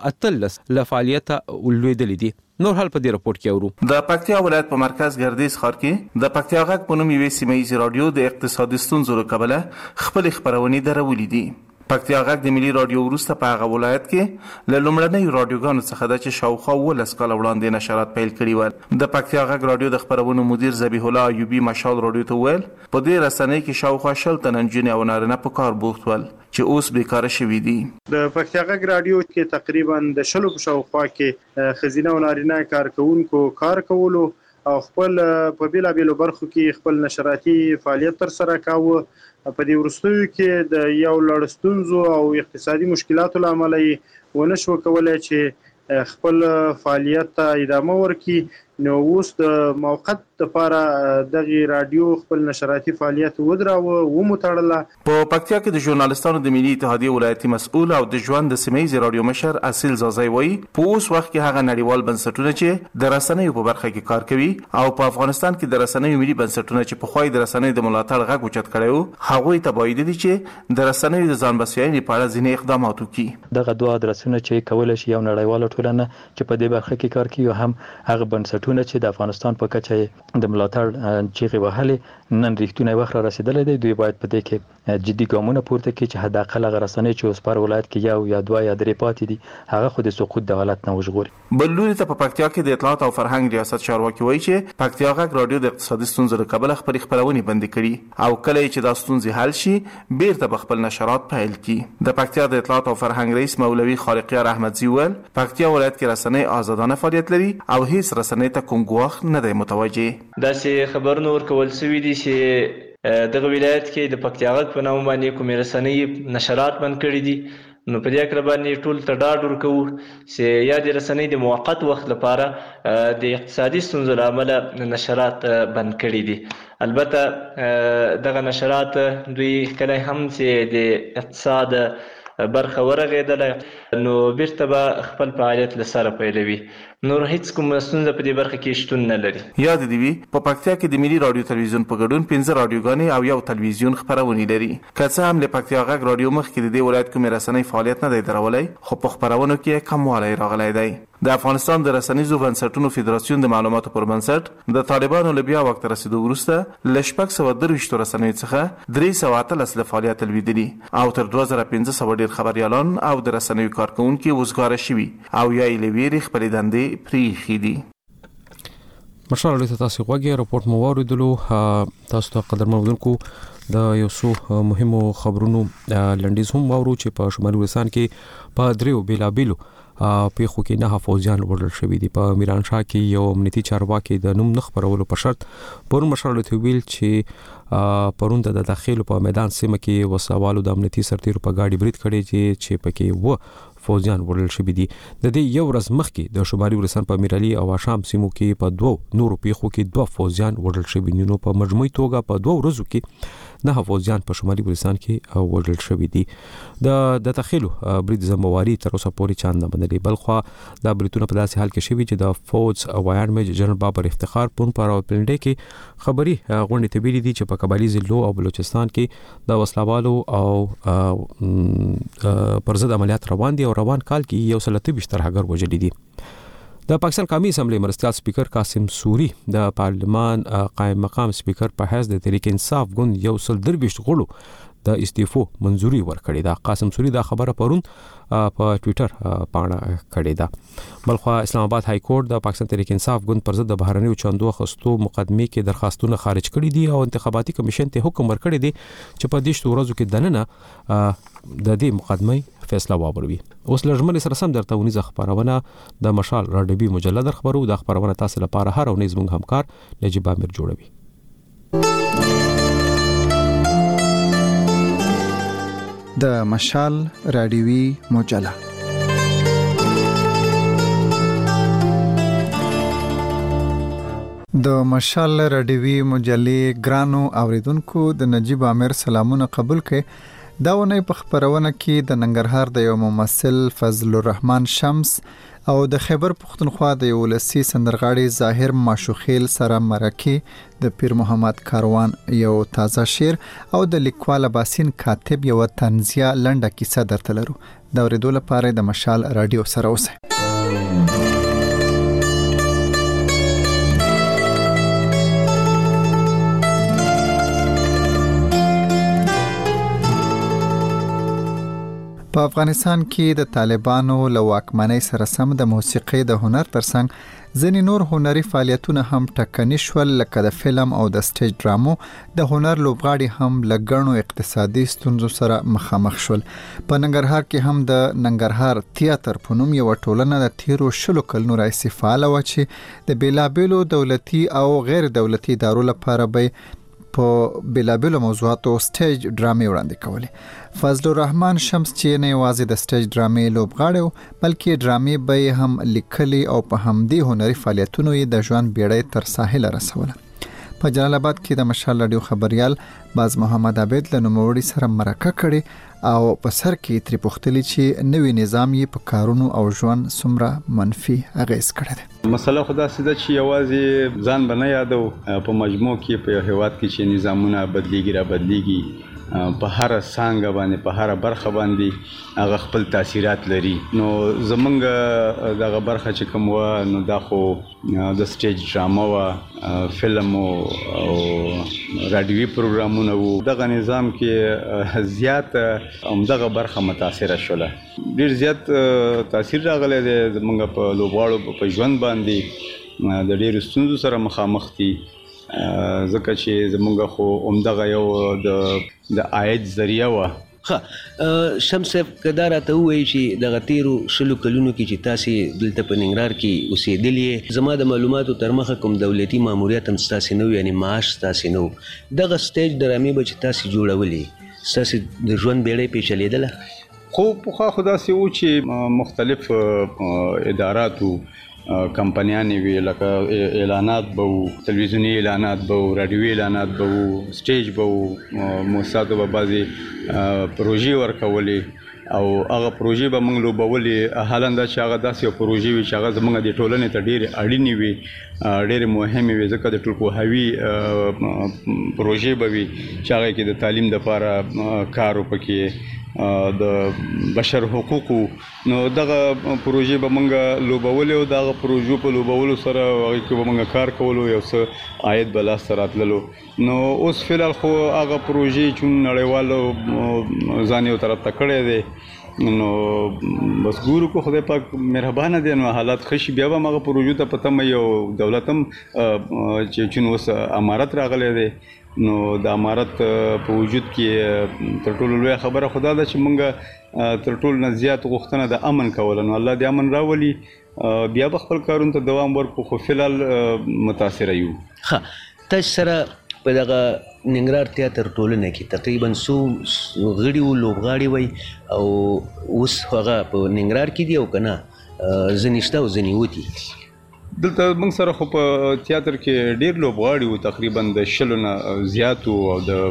313 لفعالیت ولویدلې دي. نور حال په دې رپورت کې اورو. د پکتیا ولایت په مرکز ګردیز ښار کې د پکتیا غږ په نوم یو سیمایي رادیو د اقتصادي ستونزو لپاره خپل خبرونه درولې دي. پکتیا غږ د ملي رادیو وروسته په هغه ولایت کې له لومړنۍ رادیوګانو څخه د شاوخوا ولس کال وړاندې نشرات پیل کړي ول. د پکتیا غږ رادیو د خبرونو مدیر ذبیح الله ایوبی مشال رادیو ته ویل په دې رسنۍ کې شاوخوا 10 تن انجنیر او نارینه په کار بوخت ول چې اوس بیکاره شوي دي. د پکتیا غږ رادیو کې تقریبا د 10 په شاوخوا کې خزینه او نارینه کارکونکو کار کولو او خپل په بیلابیلو برخو کې خپل نشراتي فعالیت تر سره کاوه. په دې وروستیو کې د یو لړ ستونزو او اقتصادي مشکلاتو لامل یې ونه شو کولای چې خپل فعالیت ته ادامه ورکړي. نو اوس د موقت لپاره دغه رادیو خپل نشراتي فعالیت ودراوه و متړله. په پکتیا کې د ژورنالستانو د ملي اتحادیې ولایتي مسؤل او د ژوند د سیمایي رادیو مشر اصیل زازای وایي په اوس وخت کې هغه نړیوال بنسټونه چې د رسنیو په برخه کې کار کوي او په افغانستان کې د رسنیو ملي بنسټونه چې په خوای د رسنیو د ملاتړ غږ اوچت کړي هغه ته باید دي چې د رسنیو د ځان بسیاینې په اړه ځینې اقدامات وکړي. دغه دوه ادرسونه چې کولای شي یو نړیواله ټولنه چې په دې برخه کې کار کوي هم هغه بنسټونه چې د افغانستان په کچه د ملاتړ چیغې وهلې نن ریښتونی وخت را رسیدلی دی. دوی باید په دې کې جدي ګامونه پورته کړي چې حد اقل هغه رسنۍ چې اوس پر ولایت کې یو یا دوه یا درې پاتې دي هغه خو د سقوط د حالت نه وژغوري. بل لوري ته په پکتیا کې د اطلاعات او فرهنګ ریاست چارواکي وایي چې پکتیا غږ رادیو د اقتصادي ستونزو له کبله خپل خبرونه بند کړي او کله چې دا ستونزې حل شي بیرته به خپل نشرات پیل کړي. د پکتیا د اطلاعات او فرهنګ رئیس مولوي خالقیار احمدزی ویل پکتیا ولایت کې رسنۍ آزادانه فعالیت لري او هیڅ رسنۍ ته کوم ګواښ نه دی متوجه. داسې خبرونه ورکول شوي دي چې دغه ولایت کې د پکتیا غږ په نوم باندې کومې رسنۍ نشرات بند کړي دي. نو په دې اړه باندې ټول ته ډاډ ورکوو چې یا د رسنۍ د موقت وخت لپاره د اقتصادي ستونزو له امله نشرات بند کړي دي. البته دغه نشرات دوی کله هم چې د اقتصاد برخه ورغېدله نو بیرته به خپل فعالیت له سره پیلوي. نور هیڅ کوم ستونزه په دې برخه کې شتون نه لري. یاد دی وی په پکتیا کې د ملي رادیو تلویزیون په ګډون 15 رادیوګانې او یو تلویزیون خبرونه لري. که څه هم له پکتیا غږ رادیو مخ کې د دې ولایت کوم رسنۍ فعالیت نه دی درولای خو په خبرونو کې کموالی راغلی دی. د افغانستان د رسنیزو بنسټونو فدراسیون د معلوماتو پر بنسټ د طالبانو لبیا وخت رسیدو وروسته ل 623 رسنۍ څخه 313 فعالیت لویدلي او تر 2500 ډیر خبريالان او د رسنیو کارکونکو وزګار شوي او یا لویری خپل دندې پریخي دي. مشال له تاسو غوږی راپورټ مو واردلو تاسو ته قدر مودونکو د یو څو مهمو خبرونو لنډیز هم واورو چې په شمالي افغانستان کې په دریو بیلابیلو پیښو کې 9 فوجیان وژل شوي دي. په میران شاه کې یو امنیتي چارواکي د نوم نخ پرولو په شرط پرون مشرلته ویل چې پرون د داخلو په میدان سیمه کې وسوالو د امنیتي سرتیرو په گاډي برید کړي چې پکې و فوجیان وژل شوي دي. د دې یو ورځ مخکې د شمالي ورستان په میرالي او شام سیمو کې په 2 نورو پیښو کې 2 فوجیان وژل شوي دي. نو په مجموعي توګه په 2 ورځو کې 9 فوجیان په شمالي ورستان کې وژل شوي دي. د داخلو برید زمواري تر اوسه پورې چاند نه منلي. بلخو د بریتونو په داسې حال کې شوي چې د فوج وایان میجر جنرال بابر افتخار پون پر راولپنډي کې خبري غونډې ته ویلي دي چې په قبایلی ضلعو او بلوچستان کې د وسلوالو او پر ضد عملیات روان دي او روان کال کې یو سل 23 ترهګر وژل دي. د پاکستان قومي اسمبلی مرستيال سپیکر قاسم سوري د پارلمان قائم مقام سپیکر په حیث د تحریک انصاف ګوند یو سل 23 غړو د استعفو منزوري ورکړې ده. قاسم سوري دا خبره پرون په ټوئیټر باندې کړې ده. بلخو اسلام آباد های کورټ د پاکستان تحریک انصاف ګوند پر ضد د بهرنیو چندو خستو مقدمه کې درخواستونه خارج کړي دي او انتخاباتي کمیشن ته حکم ورکړی دی چې په 10 ورځو کې دننه د دې مقدمه فیصله واوروي. اوس لږمن سره سم درته ونیزه خبرونه د مشال راډیوي مجله در خبرو د خبرونه تاسو لپاره هر ورځ موږ همکار نجيب امیر جوړوي. د مشال راډیوي مجله د مشال راډیوي مجلې ګرانو اوریدونکو د نجيب امیر سلامونه قبول کړئ. دا ونه په خبرونه کې د ننګرهار د یو ممثل فضل الرحمن شمس او د خیبر پختونخوا د یو ولسی سندرغاړي ظاهر ماشوخیل سره مرکه د پیر محمد کاروان یو تازه شعر او د لیکوال باسین کاتب یو طنزیه لنډه کیسه درته لرو. دا ورېدو لپاره د مشال رادیو سره اوسئ. په افغانستان کې د طالبانو له واکمنۍ سره سم د موسیقي د هنر ترڅنګ ځینې نور هنري فعالیتونه هم ټکني شول، لکه د فلم او د سټیج ډرامو د هنر لوبغاړي هم لګڼو اقتصادي ستونزو سره مخامخ شول. په ننګرهار کې هم د ننګرهار تیاتر په نوم یو ټولنه د تیرو 10 کلونو راهیسې فعاله وه چې د بیلابیلو دولتي او غیر دولتي ادارو لپاره به په بیلابیلو موضوعاتو سټیج ډرامې وړاندې کولې. فضل الرحمن شمس چې نه یوازې د سټیج ډرامې لوبغاړی بلکې ډرامې به هم لیکلي او په همدې هنري فعالیتونو یې د ژوند بیړۍ تر ساحل رسوله. په جلال آباد کې د مشال رادیو خبريال باز محمد عبید له نوموړي سره مرکه کړي او په سر کې تری پوښتلي چې نوې نظام یې په کارونو او ژوند څومره منفي اغیز کړی دی. مسله خدا سده چې یوازې ځان بنه یادو په مجموع کې په هیواد کې چې نظامونه بدلیږي را بدلیږي په هر څنګه باندې په هر برخه باندې هغه خپل تاثیرات لري. نو زمونږ دغه برخه چې کوم و نو دا خو د سټیج ډراما و فلم او رادیوي پروګرامونه وو. دغه نظام کې زیات همدغه برخه متاثره شوله. ډیر زیات تاثیر راغلی دی زمونږ په لوبغاړو په ژوند باندې د ډیرو ستونزو سره مخامخ دي ځکه چې زمونږ خو همدغه یو د عاید ذریعہ و. شمس صاحب کدا راته وایي چې دغه تیرو 10 کلونو کې چې تاسې دلته په ننګرهار کې اوسېدلې، زما د معلوماتو تر مخه کوم دولتي ماموریت هم ستاسې نه و، یعنی معاش ستاسې نه و. دغه سټیج ډرامې به چې تاسې جوړولې ستاسې د ژوند بیړۍ پیچلېدله؟ خو پخوا خو داسې و چې مختلف اداراتو کمپنیانې وي، لکه اعلانات به وو، تلویزیوني اعلانات به وو، رادیوي اعلانات به وو، سټیج به وو، مؤسساتو به بعضې پروژې ورکولې او هغه پروژې به موږ لوبولې. حالا دا چې هغه داسې یو پروژې وي چې هغه زموږ د ټولنې ته ډېرې اړینې وي، ډېرې مهمې وي، ځکه د ټولپوهاوي پروژې به وي چې هغه کې د تعلیم دپاره کار وپکې د بشر حقوقو. نو دغه پروژې به موږ لوبولې او دغه پروژو په لوبولو سره هغې کې به موږ کار کولو، یو څه عاید به لاسته راتللو. نو اوس فلحال خو هغه پروژې چې نړیوالو ځان یو طرف ته کړی دی، نو بس ګورو کو خدای پاک مهربانه دی، نو حالات ښه شي بیا به هغه پروژو ته په تمه یو دولت هم چې چون اوس امارت راغلی دی نو د امارت په وجود کې تر ټولو لوی خبره خدا ده چې مونږ تر ټولو نه زیات غوښتنه د امن کول نو الله دې امن راولي بیا به خپل کارونو ته دوام ورکړو خو فلحال متاثره یو. ښه تاسو سره په دغه ننګرهار تیاتر ټولنه کې تقریبا څو غړي وو لوبغاړي وای او اوس هغه په ننګرهار کې دی او که نه ځینې شته او ځینې وتي؟ دلته موږ سره خو په تیاتر کې ډېر لوبغاړي وو تقریبا د 20 نه زیات او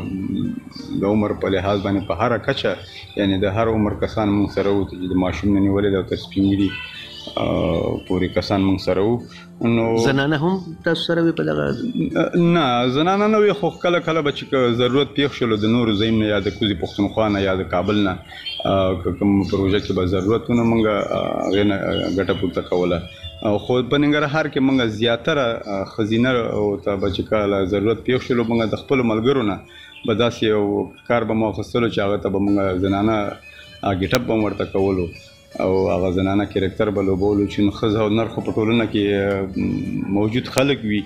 د عمر په لحاظ باندې په هر کچه یعنی د هر عمر کسان موږ سره وو چې د ماشوم نه نیولې د تر سپینګري پورې کسان موږ سره وو. نو زنانه هم تاسو سره وي په دغه؟ نه زنانه نه وي خو کله کله به چې ضرورت پیښ شول د نورو ځایونو نه یا د کوزي پښتونخوا نه یا د کابل نه کوم پروژه کې به ضرورت ونه موږ هغې نه ګټه پورته کوله. خو په ننګرهار کې موږ زیاتره خزینه او ته به چې کله ضرورت پیښ شول موږ د خپلو ملګرو نه به داسې یو کار به مو اخیستلو چې هغه ته به موږ زنانه ګیټپ به هم ورته کولو او هغه زنانه کرکټر به لوبولو چې ښځه او نر خو په ټولنه کې موجود خلک وي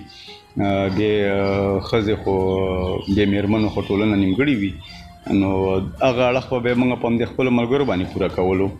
بې ښځې خو بې میرمنو خو ټولنه نیمګړې وي نو هغه اړخ به موږ په همدې خپلو ملګرو باندې پوره کولو.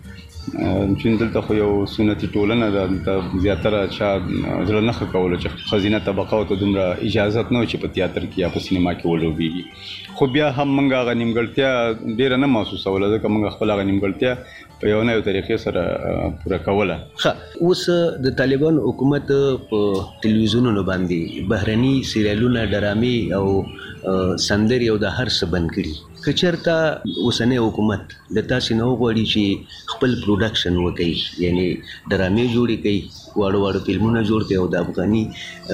چې دلته خو یو سنتي ټولنه ده دلته زیاتره چا زړه نه ښه کولو چې ښځینه طبقو ته دومره اجازت نه و چې په تیاتر کې یا په سینما کې ولوبېږي خو بیا هم موږ هغه نیمګړتیا ډېره نه محسوسوله ځکه موږ خپل هغه نیمګړتیا په یو نه یو طریقې سره پوره کوله. ښه اوس د طالبان حکومت په تلویزیونونو باندې بهرني سیریالونه ډرامې او سندرې او د هر څه بند کړي که چېرته اوسنی حکومت د تاسې نه وغواړي چې خپل پروډکشن وکړي یعنی ډرامې جوړې کړي واړه واړه فلمونه جوړ کړي او د افغاني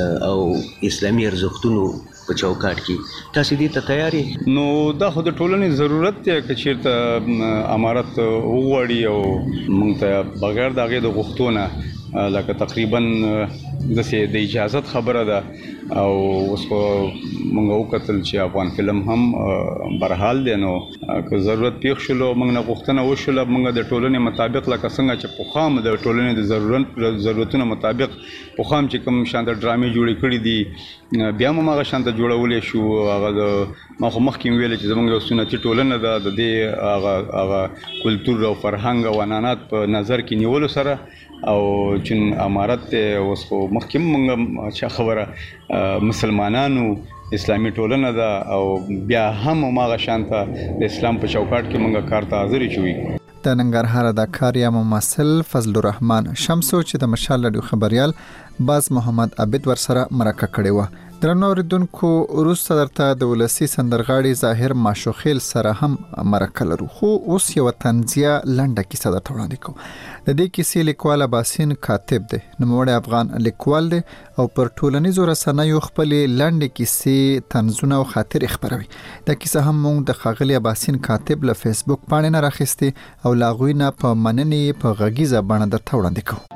او اسلامي ارزښتونو په چوکاټ کې تاسې دې ته تیار یې؟ نو دا خو د ټولنې ضرورت دی که چېرته امارت وغواړي او موږ ته بغیر د هغې د غوښتو نه لکه تقریبا داسې د اجازت خبره ده او اوس خو موږ وکتل چې افغان فلم هم برحال دی نو که ضرورت پیښ شلو موږ نه غوښتنه وشوله موږ د ټولنې مطابق لکه څنګه چې پخوا د ټولنې د ضرورتونو مطابق پخوا چې کوم شانته ډرامې جوړې کړي دي بیا هم هغه شانته جوړولی شو. هغه د ما خو مخکې ویلې چې زموږ یو سنتي ټولنه ده د دې هغه کلتور او فرهنګ او عنعنات په نظر کې نیولو سره او چې امارت اوس خو مخکې موږ چا خبره مسلمانانو اسلامي ټولنه ده او بیا هم هغه شانته د اسلام په چوکاټ کې موږ کار ته حاضر شوي. د ننګرهار اداکار یا ممثل فضل الرحمن شمسو چې د مشال رادیو خبريال باز محمد عابد ورسره مرکه کړې و. درنو اوریدونکو وروسته درته د ولسی سندرغاړي ظاهر ماشوخیل سره هم مرکه لرو خو اوس یو طنزیه لنډه کیسه درته وړاندې کوم. د دې کیسې لیکوال باسین کاتب دی نوموړی افغان لیکوال دی او پر ټولنیزو رسنیو خپلې لنډې کیسې طنزونه او خاطرې خپروي. دا کیسه هم موږ د ښاغلي باسین کاتب له فیسبوک پاڼې نه راخیستې او له هغوی نه په مننې په غږیزه بڼه درته وړاندې کوو.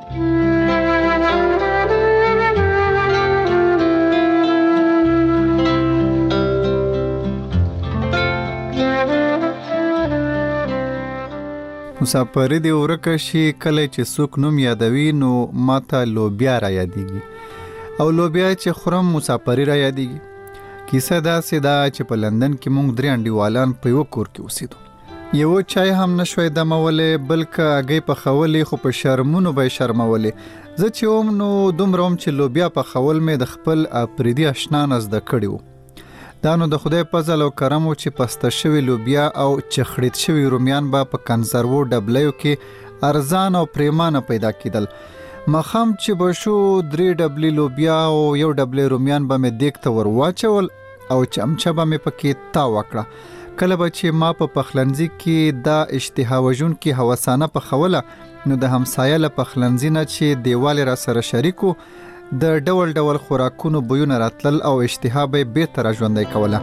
مسافر دی ورکه شي کله چې څوک نوم یادوي نو ماته لوبیا را یادېږي او لوبیا چې خورم مسافری را یادېږي. کیسه داسې ده چې په لندن کې موږ 3 انډیوالان په یو کور کې اوسېدو. یو چای هم نشوي دمولې بلکې هګۍ پخولې خو په شرمونو به شرمولې. زه چې وم نو دومره وم چې لوبیا پخول مې د خپل اپریدي اشنا نه زده کړي وو. دا نو د خدای فضل او کرم و چې پسته شوی لوبیا او چخړیت شوی رومیان به په کنزرو ډبلیو کې ارزان او پریمانه پیدا کېدل. مخام چې بشو 3 ډبلی لوبیا او 1 ډبلی رومیان به مې دیګ ته ور واچول او چمچه به مې پکې تا وکړه. کله به چې ما په پخلنځي کې دا اشتها وژونکې هوسانه پخوله نو د همسایه له پخلنځي نه چې دیوال را سره شریکو د ډول ډول خوراکونو بویونه راتلل او اشتها به بیرته را ژوندی کوله.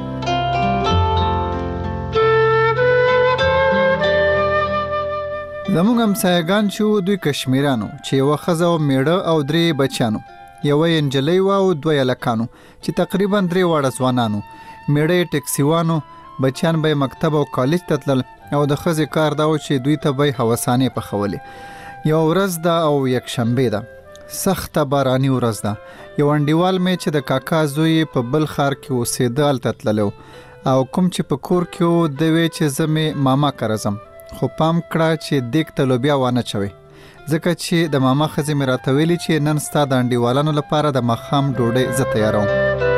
زموږ همسایه‌ګان چې دوی کشمیرانو چې یوه ښځه او میړه او 3 بچیانو، یوه نجلۍ وه او 2 هلکانو چې تقریبا 3 واړه ځوانانو. میړه یې ټکسیوانو، بچیان به مکتب او کالج ته تلل او د ښځې کار دا و چې دوی ته به هوسانې پخولې. یو ورځ ده او یک شنبه ده. سخته باراني ورځ ده. یو انډیوال مې چې د کاکا زوی په بل ښار کې اوسېده هلته تللی او کوم چې په کور کې و د وی چې زه مې ماما کره ځم، خو پام کړه چې دیګ ته لوبیا وانه چوي، ځکه چې د ماما ښځې مې راته ویلي چې نن ستا د انډیوالانو لپاره د ماښام ډوډۍ زه تیاروم.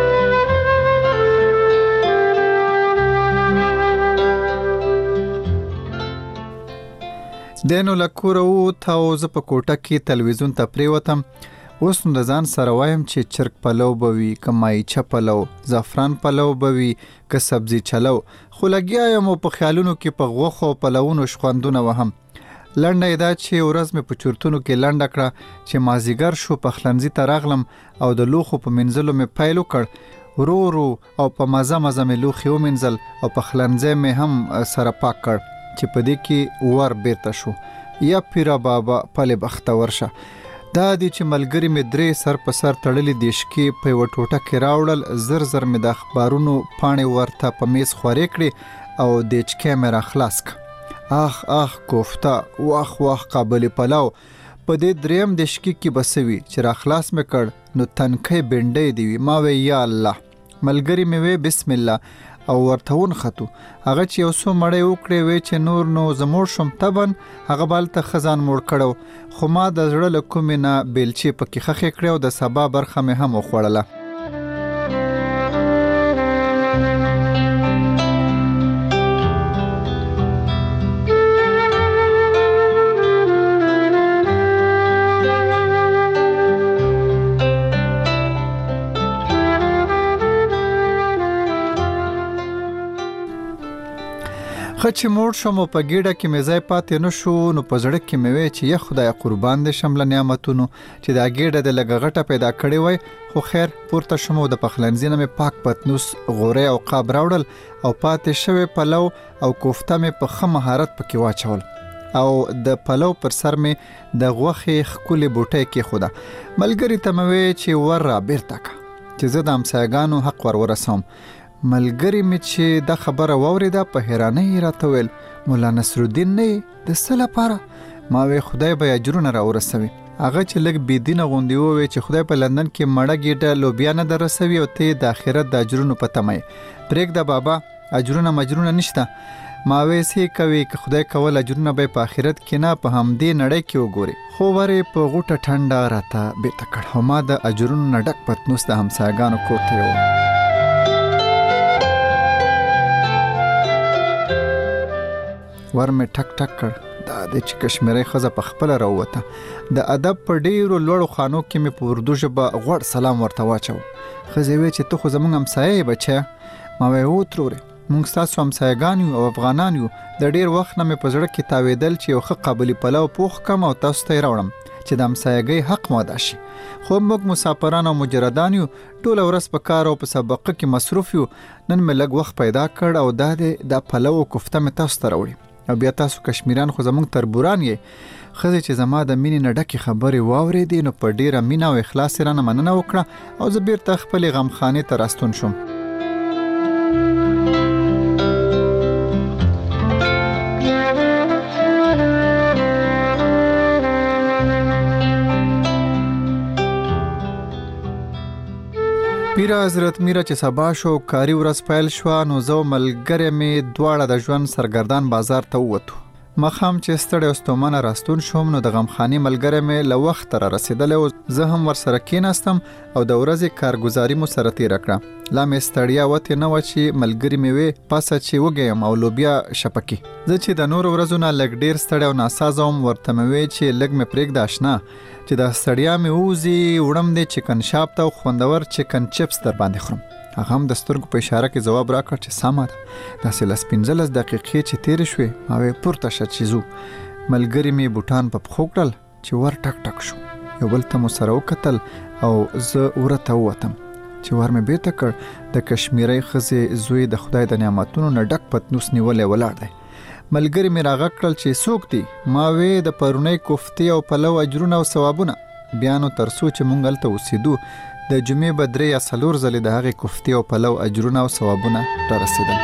دینو له کوره ووت او زه په کوټه کې تلویزیون ته پرېوتم. اوس نو د ځان سره وایم چې چرګ پلو به وي که مایچه پلو، زعفران پلو به وي که سبزي چلو، خو لګیا یم په خیالونو کې په غوښو او پلوونو شخوندونه وهم. لنډه یې دا چې ورځ مې په چورتونو کې لنډه کړه چې مازدیګر شو، پخلنځي ته راغلم او د لوښو په مینځلو مې پیل وکړ. ورو ورو او په مزه مزه مې لوښي ومینځل او پخلنځی مې هم سره پاک کړ چې په دې کې ور بیرته شو. یا پیرا بابا پلې بختور شه. دا دی چې ملګری مې درې سر په سر تړلې دیشکې په یوه ټوټه کې راوړل. زر زر مې د اخبارونو پاڼې ورته په میز خورې کړې او دیچکې مې را خلاص کړ. آخ آخ کوفته، واخ واخ قابلی پلو. په دې دریم دیشکې کې بسوي چې را خلاص مې کړ نو تنکۍ بنډۍ دی وي. ما وی یا الله. ملګری مې وی بسم الله او ورته ونښتو. هغه چې یو څو مړۍ وکړې وی چې نور نو زموړ شم تبن، هغه به هلته خزان موړ کړو، خو ما د زړه له کومې نه بیلچې پکې خښې کړې او د سبا برخه مې هم وخوړله. خچې موړ شم او په ګیډه کې مې ځای پاتې نه شو، نو په زړه کې مې وی چې یا خدای قربان دې شم له نعمتونو چې دا ګیډه د لږه غټه پیدا کړې وای. خو خیر پورته شم او د پخلنځي نه مې پاک پتنوس، غوری او قاب راوړل او پاتې شوی پلو او کوفته مې په ښه مهارت پکې واچول او د پلو پر سر مې د غوښې ښکلې بوټۍ کېښوده. ملګري ته مې وی چې ور را بیرته که چې زه د همسایګانو حق ورسوم. ملګری مې چې دا خبره واورېده په حیرانۍ راته ویل مولا نصرالدین نه د څه لپاره؟ ما وی خدای به اجرونه را ورسوي. هغه چې لږ بېدینه غوندې ووی چې خدای په لندن کې مړه ګېډه لوبیا نه در رسوي او ته د آخرت د اجرونو په تمه یې. پرېږده بابا، اجرونه مجرونه نشته. ما وی څه کوي که خدای کول اجرونه به په آخرت کې نه په همدې نړۍ کې وګوري. خو ورې په غوټه ټنډه راته بیرته کړ او ما د اجرونو نه ډک پتنوس د همسایګانو کور ته یووړ. ور مې ټک ټک کړ. دا د چې کشمیري ښځه په خپله راووته. د ادب په ډیرو لوړو خانو کې مې په اردو ژبه غوړ سلام ورته واچو. ښځې وی چې ته خو زموږ همسایه یې بچیه. ما وی هو ترورې، موږ ستاسو همسایګان یو او افغانان یو. د ډیر وخت نه مې په زړه کې تاویدل چې یو ښه قابلي پلو پوخ کم او تاسو ته یې راوړم چې د همسایګۍ حق مو ادا شي. خو موږ مسافران او مجردان یو، ټوله ورځ په کار او په سبقه کې مصروف یو. نن مې لږ وخت پیدا کړ او دا پلو او کوفته مې تاسو ته راوړي. او بیا تاسو کشمیران خو زموږ تربوران یې. ښځې چې زما د مینې نه ډکې خبرې واورېدې نو په ډیره مینه او اخلاص یې رانه مننه وکړه او زه بیرته خپلې غمخانې ته راستون شوم. پیره حضرت میره چې سبا شو کاری ورځ پیل شو نو زه ملګری مې دواړه د ژوند سرګردان بازار ته ووتو. مخام چې ستړی او ستومانه راستون شوم نو د غمخانې ملګری مې له وخت را رسېدلی و. زه هم ورسره کېناستم او د ورځې کارګزاري مو سره تېره کړه. لا مې ستړیا وتې نه وه چې ملګري مې وې پاسه چې وږیم او لوبیا شپکي. زه چې د نورو ورځو نه لږ ډېر ستړی او ناسازه وم ورته مې وې چې لږ مې پرېږده اشنا چې د ستړیا مې ووځي وړم دې چکن شاپ ته او خوندور چکن چپس در باندې خورم. هغه هم د سترګو په اشاره کې ځواب راکړ چې سمه ده. داسې 15 دقیقې چې تېرې شوې ما وی پورته شه چې ځو. ملګري مې بوټان په پښو کړل چې ور ټک ټک شو. یو بل ته مو سره وکتل او زه ورته ووتم چې ور مې بیرته کړ. د کشمیري ښځې زوی د خدای د نعمتونو نه ډک پتنوس نیولی ولاړ دی. ملګري مې راغږ کړل چې څوک دي؟ ما وی د پرونۍ کوفتې او پلو اجرونه او ثوابونه. بیا نو تر څو چې مونږ هلته اوسېدو د جمعې به 3 یا 4 ځلې د هغې کوفتې او پلو اجرونه او ثوابونه را رسېدل.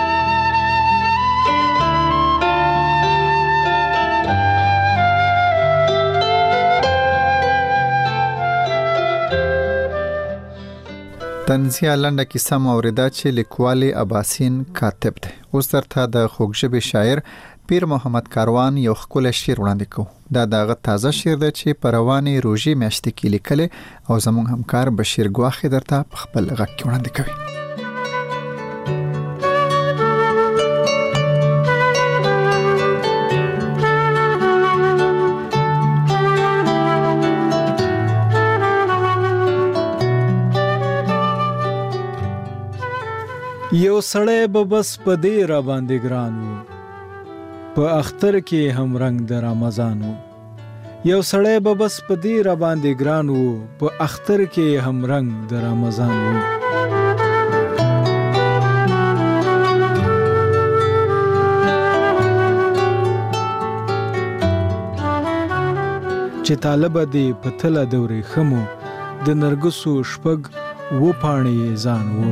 تنزیه لنډه کیسه مو اوریده چې لیکوال اباسین کاتب دی. اوس درته د خوږژبې شاعر پیر محمد کاروان یو ښکلی شعر وړاندې کوو. دا دغه تازه شعر دی چې په روانې روژې میاشتې کې لیکلی او زموږ همکار بشیر ګواخې درته په خپل غږ کې وړاندې کوي. یو سړی به بس په دې را باندې ګران و، په اختر کې هم رنگ د رمضان و. یو سړی به بس په دې را باندې ګران و، په اختر کې هم رنگ د رمضان و. چې طالبه دې په تله د ورېښمو د نرګسو شپږ و پاڼې ځان و.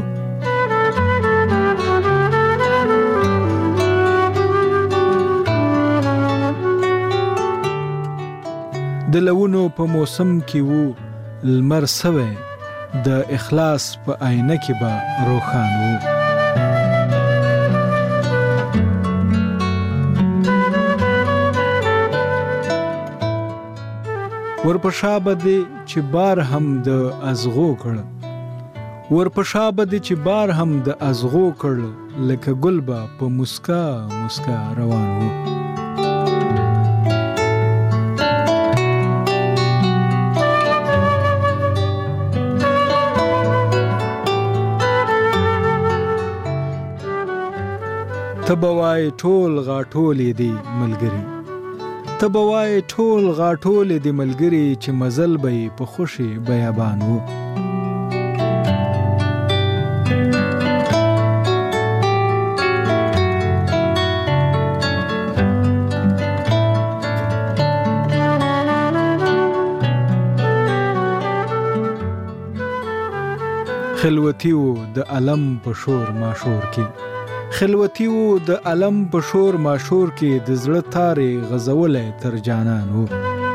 د لونو په موسم کې وو لمر سوی، د اخلاص په آینه کې به روښان وو. ورپشا به دې چې بار هم د ازغو کړ، ورپشا به دې چې بار هم د ازغو کړ، لکه ګل به په مسکا مسکا روان وو. تبوای ټول غاټولې دی ملګری، تبوای ټول غاټولې دی ملګری، چې مزل به په خوشي بیابان وو. خلوتی وو د علم په شور ماشور کې، خلوتی وو د علم په شور ماشور کې، د زړه تارې غزولی تر جانان وو.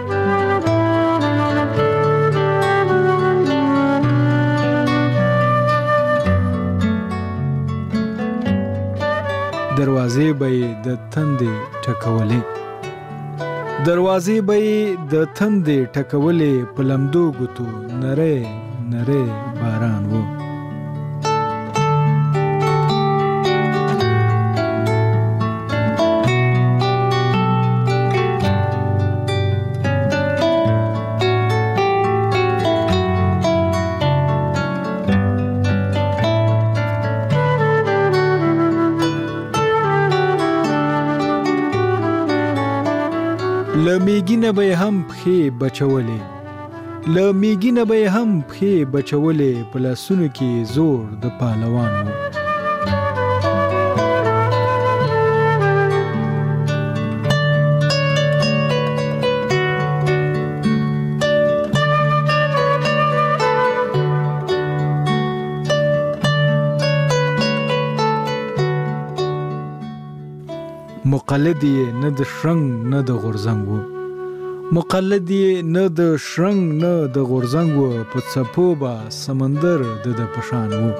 دروازې به یې د تندې ټکولې، دروازې به یې د تندې ټکولې، په لمدو ګوتو نری نری باران وو. لمیګینه به هم پخې بچولې، لمیګینه به هم پخې بچولې، په لاسونو کې زور د پهلوان وو. مقلد یې نه د شرنګ نه د غورځنګ و، مقلد یې نه د شرنګ نه د غورځنګ و، په څپو به سمندر د پشان و.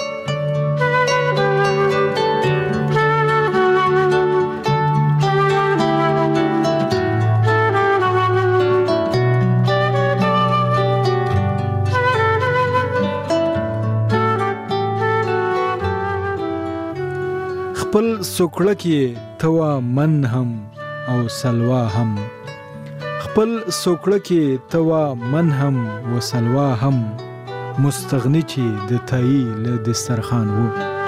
خپل سوکړک یې توا من هم او سلوا هم، خپل سوکړک یې توا من هم و سلوا هم، مستغنی چې د تایی له دسترخوان وو.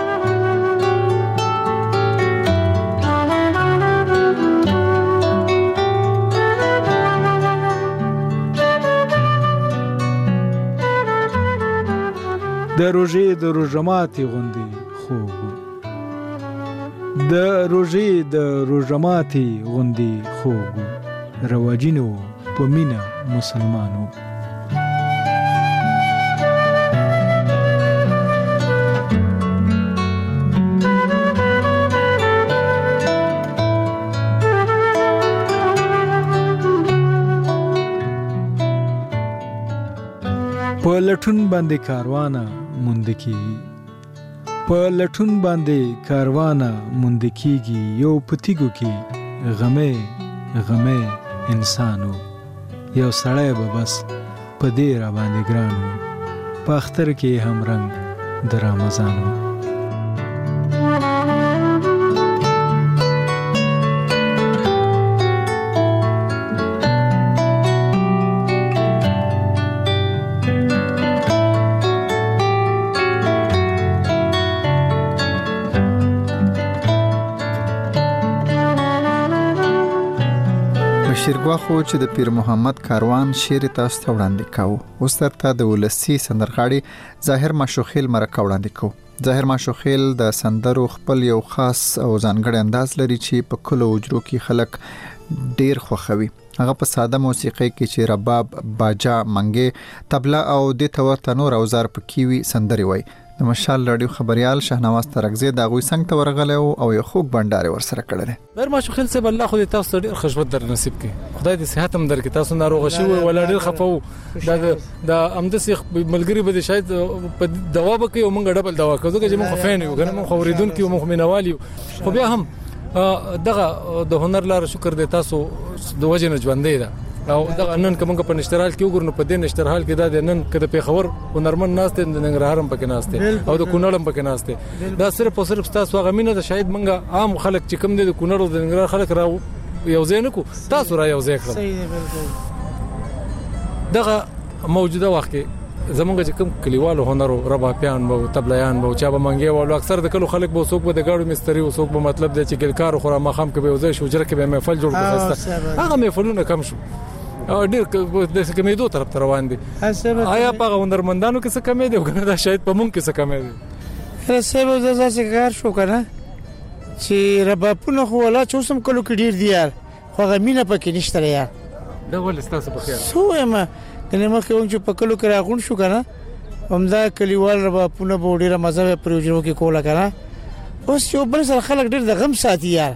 د روژې د روژه ماتې غوندې خوب، د روژې د روژه ماتې غوندې خوب، رواجینو په مینه مسلمانو. په لټون باندې کاروانه موند کیږي په لټون باندې کاروانه موند کیږي یو پتیګو کې غمه انسانو یو سړی به بس په دې را باندې ګرانو په اختر کې هم رنگ د رمضانو شیرګوا خو چې د پیر محمد کاروان شعر تاسو ته وړاندې کاوه اوس درته د ولسی سندرغاړي ظاهر ماشوخیل مرکه وړاندې کوو ظاهر ماشوخیل د سندرو خپل یو خاص او ځانګړی انداز لري چې په کلو اجرو کې خلک ډیر خوښوي هغه په ساده موسیقي کې چې رباب باجا منګي طبله او د تورته نور اوزار پکې وي سندري وای د مشال رادیو خبريال شهنواز ترغزي د غوي څنګه تورغله او یو خوږ بندار ورسره کړل ډیر ماشوخیل سه الله خو تاسو ډیر خوشبخت در نصیب کړي خدای دې صحت هم درکړي تاسو ناروغ شي ولا ډیر خفو دا امدسي ملګری به شاید په دوا بکې او مونږ ډبل دوا کوو چې مونږ خفین یو کنه مونږ خوریدون کې مونږ مینوالي خو بیا هم دغه د هنر لار شکر دې تاسو د وجه نه ژوندې ده او دغه نن کومه په نشترال کې وګورنو په دې نشترال کې دا نن کده په خبر هنرمن ناشته د ننګرهارم پکې ناشته او د کونړم پکې ناشته دا صرف او صرف تاسو هغه مینه ده شاید منګه عام خلک چې کوم دي د کونړ او د ننګرهار خلک را یو ځای نه کو تاسو را یو ځای کړل دغه موجوده وخت کې زمونږ چې کوم کلیوالو هنرو ربابیان وو طبلیان وو چا به منګي وو اکثر د کلو خلک به څوک به د ګاړو مستری او څوک به مطلب دی چې ګلکار خو را مخام کې به وځي شوجره کې به محفل جوړ کړي هغه محفلونه کم شو ډیر د کمیدو طرف ته روان دي آیا په هنرمندانو کې څه کمی دی کنه دا شاید په مونږ کې څه کمی دی سبب د ځکه کار شو کنه چې ربابونه خو ولا چوسم کلو کې ډیر دی یار خو غمینه پکې نشته یار دا ول ستاسو په خیال سو ما کنه مخه وږي په کلو کې راغون شو کنه همدا کلیوال ربابونه به ډیره مزه پر وجرو کې کوله کنه اوس یو بل سره خلک ډیر د غم ساتي یار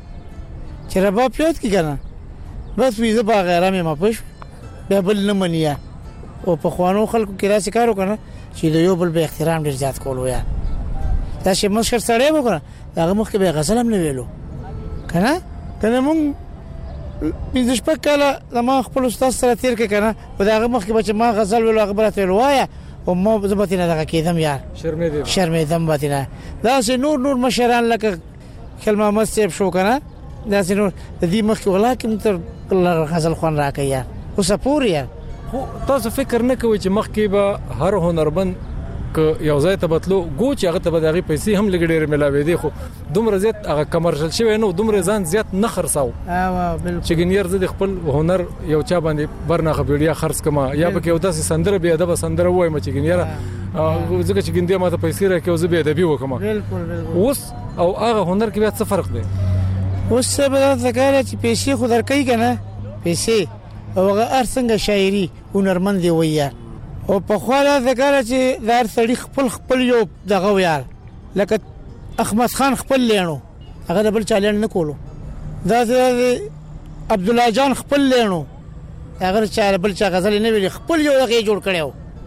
چې رباب یاد کی کنه بس وی زه با غیره مې ما پښ به بل نه منیا او په خوانو خلکو کې راسي کارو کنه چې د یو بل به احترام ډیر زیات کولو یا دا چې مشر سره وکړه هغه مخ کې به غزل هم نه ویلو کنه مونږ پنځه شپږ کاله ما خپل استاد سره تیر کې کنه په هغه مخ کې چې ما غزل ویلو هغه برته وایا او ما زبطینه دغه کېدم یار شرمېدم باتینه دا چې نور مشران لکه کلمه مستيب شو کنه دا چې نور د دې مخ کې ولکه تر غزل خوان راکیا او سپوریا خو تاسو فکر نه کوئ چې مخ کې به هر هنرمند ک یو ځای ته بتلو ګوچ هغه ته به دغه پیسې هم لګډېره ملاوي دي خو دومره زیات هغه کمرشل شوی نو دومره ځان زیات نه خرڅاو بالکل چې ګنیر زه خپل هنر یو چا باندې برنه خبریا خرڅ کما یا به یو داسې سندره به ادب سندره وایم چې ګنیر زګه چې ګندې ماته پیسې راکې او زه به ادبي وکم بالکل اوس او هغه هنر کې بیا څه فرق دی اوس څه به ذکر چې پیسې خو درکې کنه پیسې او هغه ارڅنګه شاعري هنرمند دی ویا او په خواله ذکر چې دار سړی خپل یو دغه ویار لکه احمد خان خپل لینو هغه بل چالان نه کولو دا عبد الله جان خپل لینو هغه چا بل چا غزل نه ویل خپل یو هغه جوړ کړو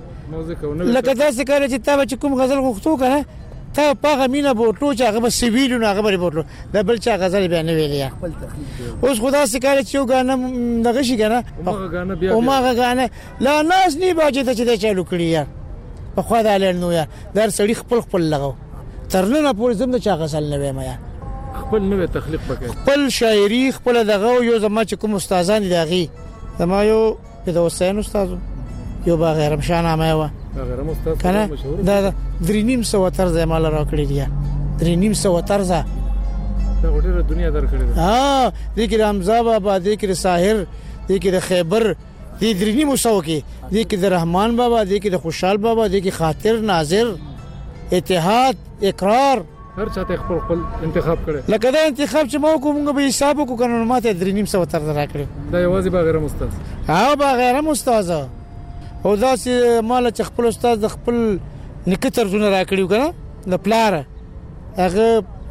لکه دا ذکر چې تا چې کوم غزل غوښتو کنه تا پاغه مینا بوتلو چې هغه سیویلو نه هغه بوتلو دا بل چا غزل بیان ویلیا اوس خدا سکاره چې یو غانه دغه شي کنه او ما غانه لا ناس نی باجه ته چې چالو کړی یا په خوا د لنو یا در سړی خپل لغو ترنه پورې زم د چا غزل نه وایم یا خپل نوې تخلیق پکې خپل شاعري خپل دغه یو زما چې کوم استادان دي زما یو د حسین استاد یو با غیرم شانه ما یو غیرم استاد کنه دا 3.5 طرز مال را کړی دی 3.5 طرز دا ډیره دنیا در کړی د کې رمضان بابا د کې ساحر د کې خیبر د 3.5 کې د کې رحمان بابا د کې خوشحال بابا د کې خاطر ناظر اتحاد اقرار هر چاته خپل انتخاب کړي لکه دا انتخاب چې مو کومه به حساب کو کنه ماته 3.5 طرز را کړی دا یوازې با غیرم استاد با غیرم استاد او دا چې مال چې خپل استاد د خپل نکتر زونه راکړیو کنه د پلار هغه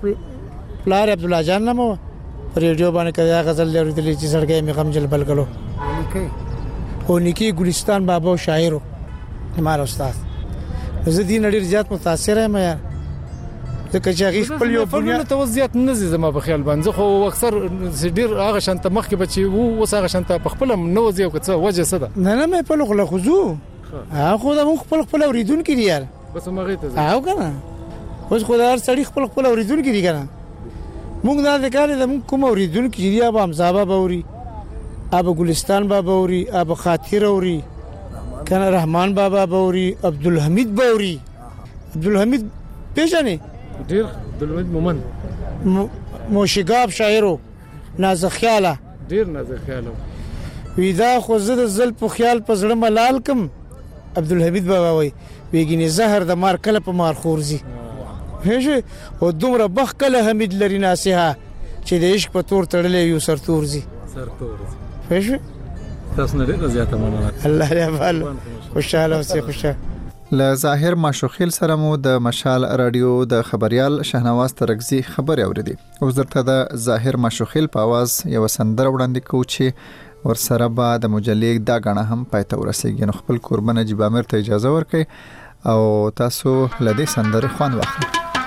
پلار عبد الله جان نامو ریډیو باندې کړه غزل لري چې سړګي می غم جل بل کلو او نکی ګلستان بابا شاعر همار استاد زه دې نړۍ زیات متاثر یم یار ځکه چې هغه خپل یو بنیاد ته زیات نه زما په خیال باندې خو اکثر ډیر هغه شانته مخکې بچي وو وسه هغه شانته په خپل نو زیو کڅه وجه څه ده نه مې په لغه خو هغه د مخ خپل اوریدونکو دي یار بس مغه ته او کنه اوس خدای سړی خپل اوریدونکو دي کنه موږ دا د کار د کوم اوریدونکو دي اب امزابا باوري اب ګلستان بابا باوري اب خاطر اوري کنه رحمان بابا باوري عبدالحمید باوري عبدالحمید پیژنې ډیر عبدالحمید مومن موشګاب شاعرو نازک خیاله ډیر نازک خیاله ویدا خو زه د زل په خیال په زړه ملال کم عبدالحمید بابا وای ویګینه زهر د مار کله په مار خورزي هجه او دومره بخ کله حمید لري ناسه چې د عشق په تور تړلې یو سرتورزي هجه تاسو نه ډیر زیاته مننه الله دې بال خوشاله اوسې خوشاله ل ظاهر ماشوخیل سره مو د مشال رادیو د خبريال شهنواز ترغزي خبر اوریدي او زرته د ظاهر ماشوخیل په आवाज یو سندر وړاندې کو چې ورسره به د مجلې دا غاڼه هم پاتې ورسېږي نو خپل قربانه جبامر ته اجازه ورکړي او تاسو لدی سندر خوان واخلئ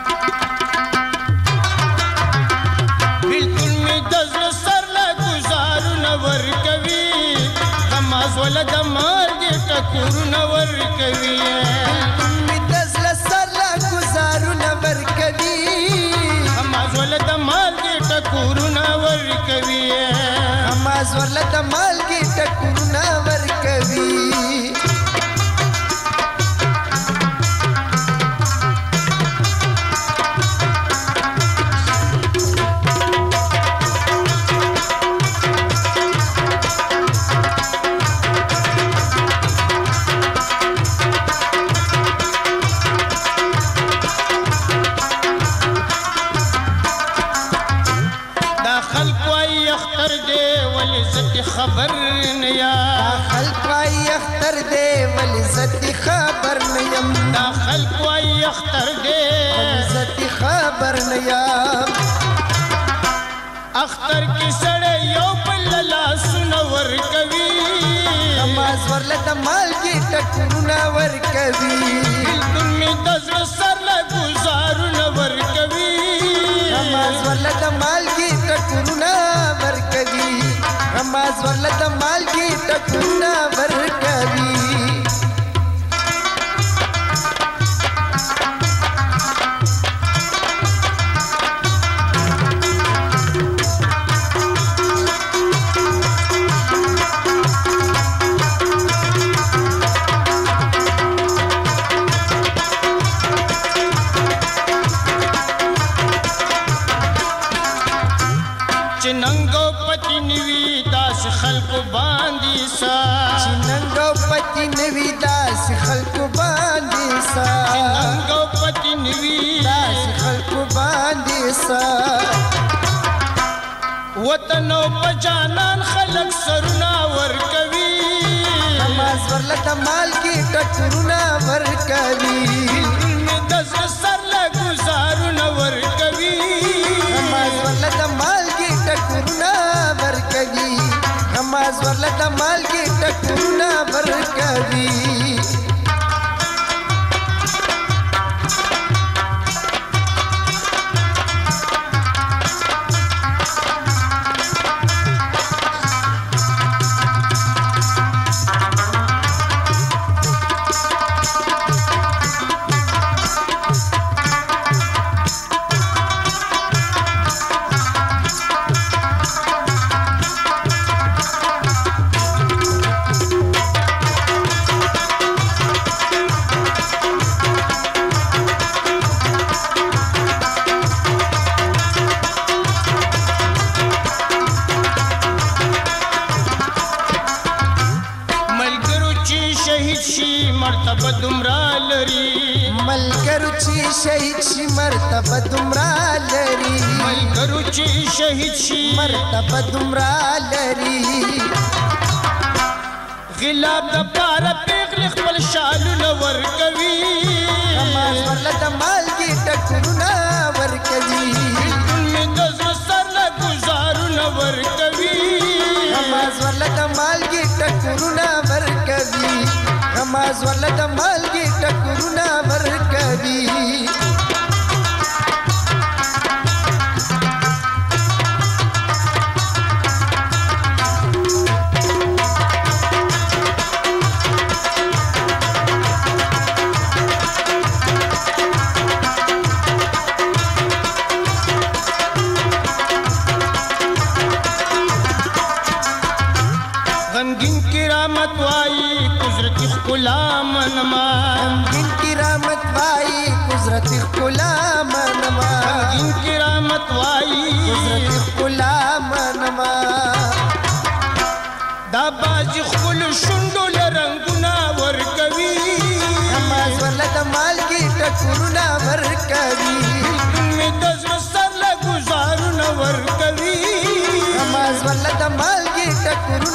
ولد مارګ ټکورونه ور کوي می دزل سر لا گزارونه ور کوي هماز ولد مارګ ټکورونه ور کوي هماز ولد مارګ ټکورونه ور کوي خبر نه یا خلق وايي اختر دې ولزت خبر نه يم دا خلق وايي اختر دې ولزت خبر نه يم اختر کې سړې یو بل لا سنور کوي نماز ورله د مال کې ټکورونه ور کوي دل می دزر سر لا گزارونه ور کوي نماز ورله د مال کې ټکورونه ور کوي نماز ورله د مال کې ټکورونه ور کوي چننګو پتی نیوی داس خلق باندې سا چننګو پتی نیوی داس خلق باندې سا چننګو پتی نیوی داس خلق باندې سا وطن او پجانان خلق سرنا ور کوي نماز ورله د مال کې ټکورونه ور کوي می دز سر له گزارونه ور کوي نماز ورله د مال ټکورونه ور کوي نماز ورله د مال کې ټکورونه ور کوي مرتبه دمرا لري ملګرو چې شهید شي مرتبه دمرا لري ملګرو چې شهید شي مرتبه دمرا لري غلاب د پاره پیغل خپل شالونه ور کوي نماز ورله د مال کې ټکورونه ور کوي می د سر له گزارونه ور کوي نماز ورله د مال کې ټکورونه ور کوي نماز ورله د مال کې ټکورونه غمگین کرامت وائی قدرت خلا منما غمگین کرامت وائی قدرت خلا منما غمگین کرامت وائی قدرت خلا منما دا باج خپل شوندو لرنګونه ورکوي نماز ولته مال کې ټکورونه ورکوي می د سر له گزارونه ورکوي نماز ولته مال کې ټکور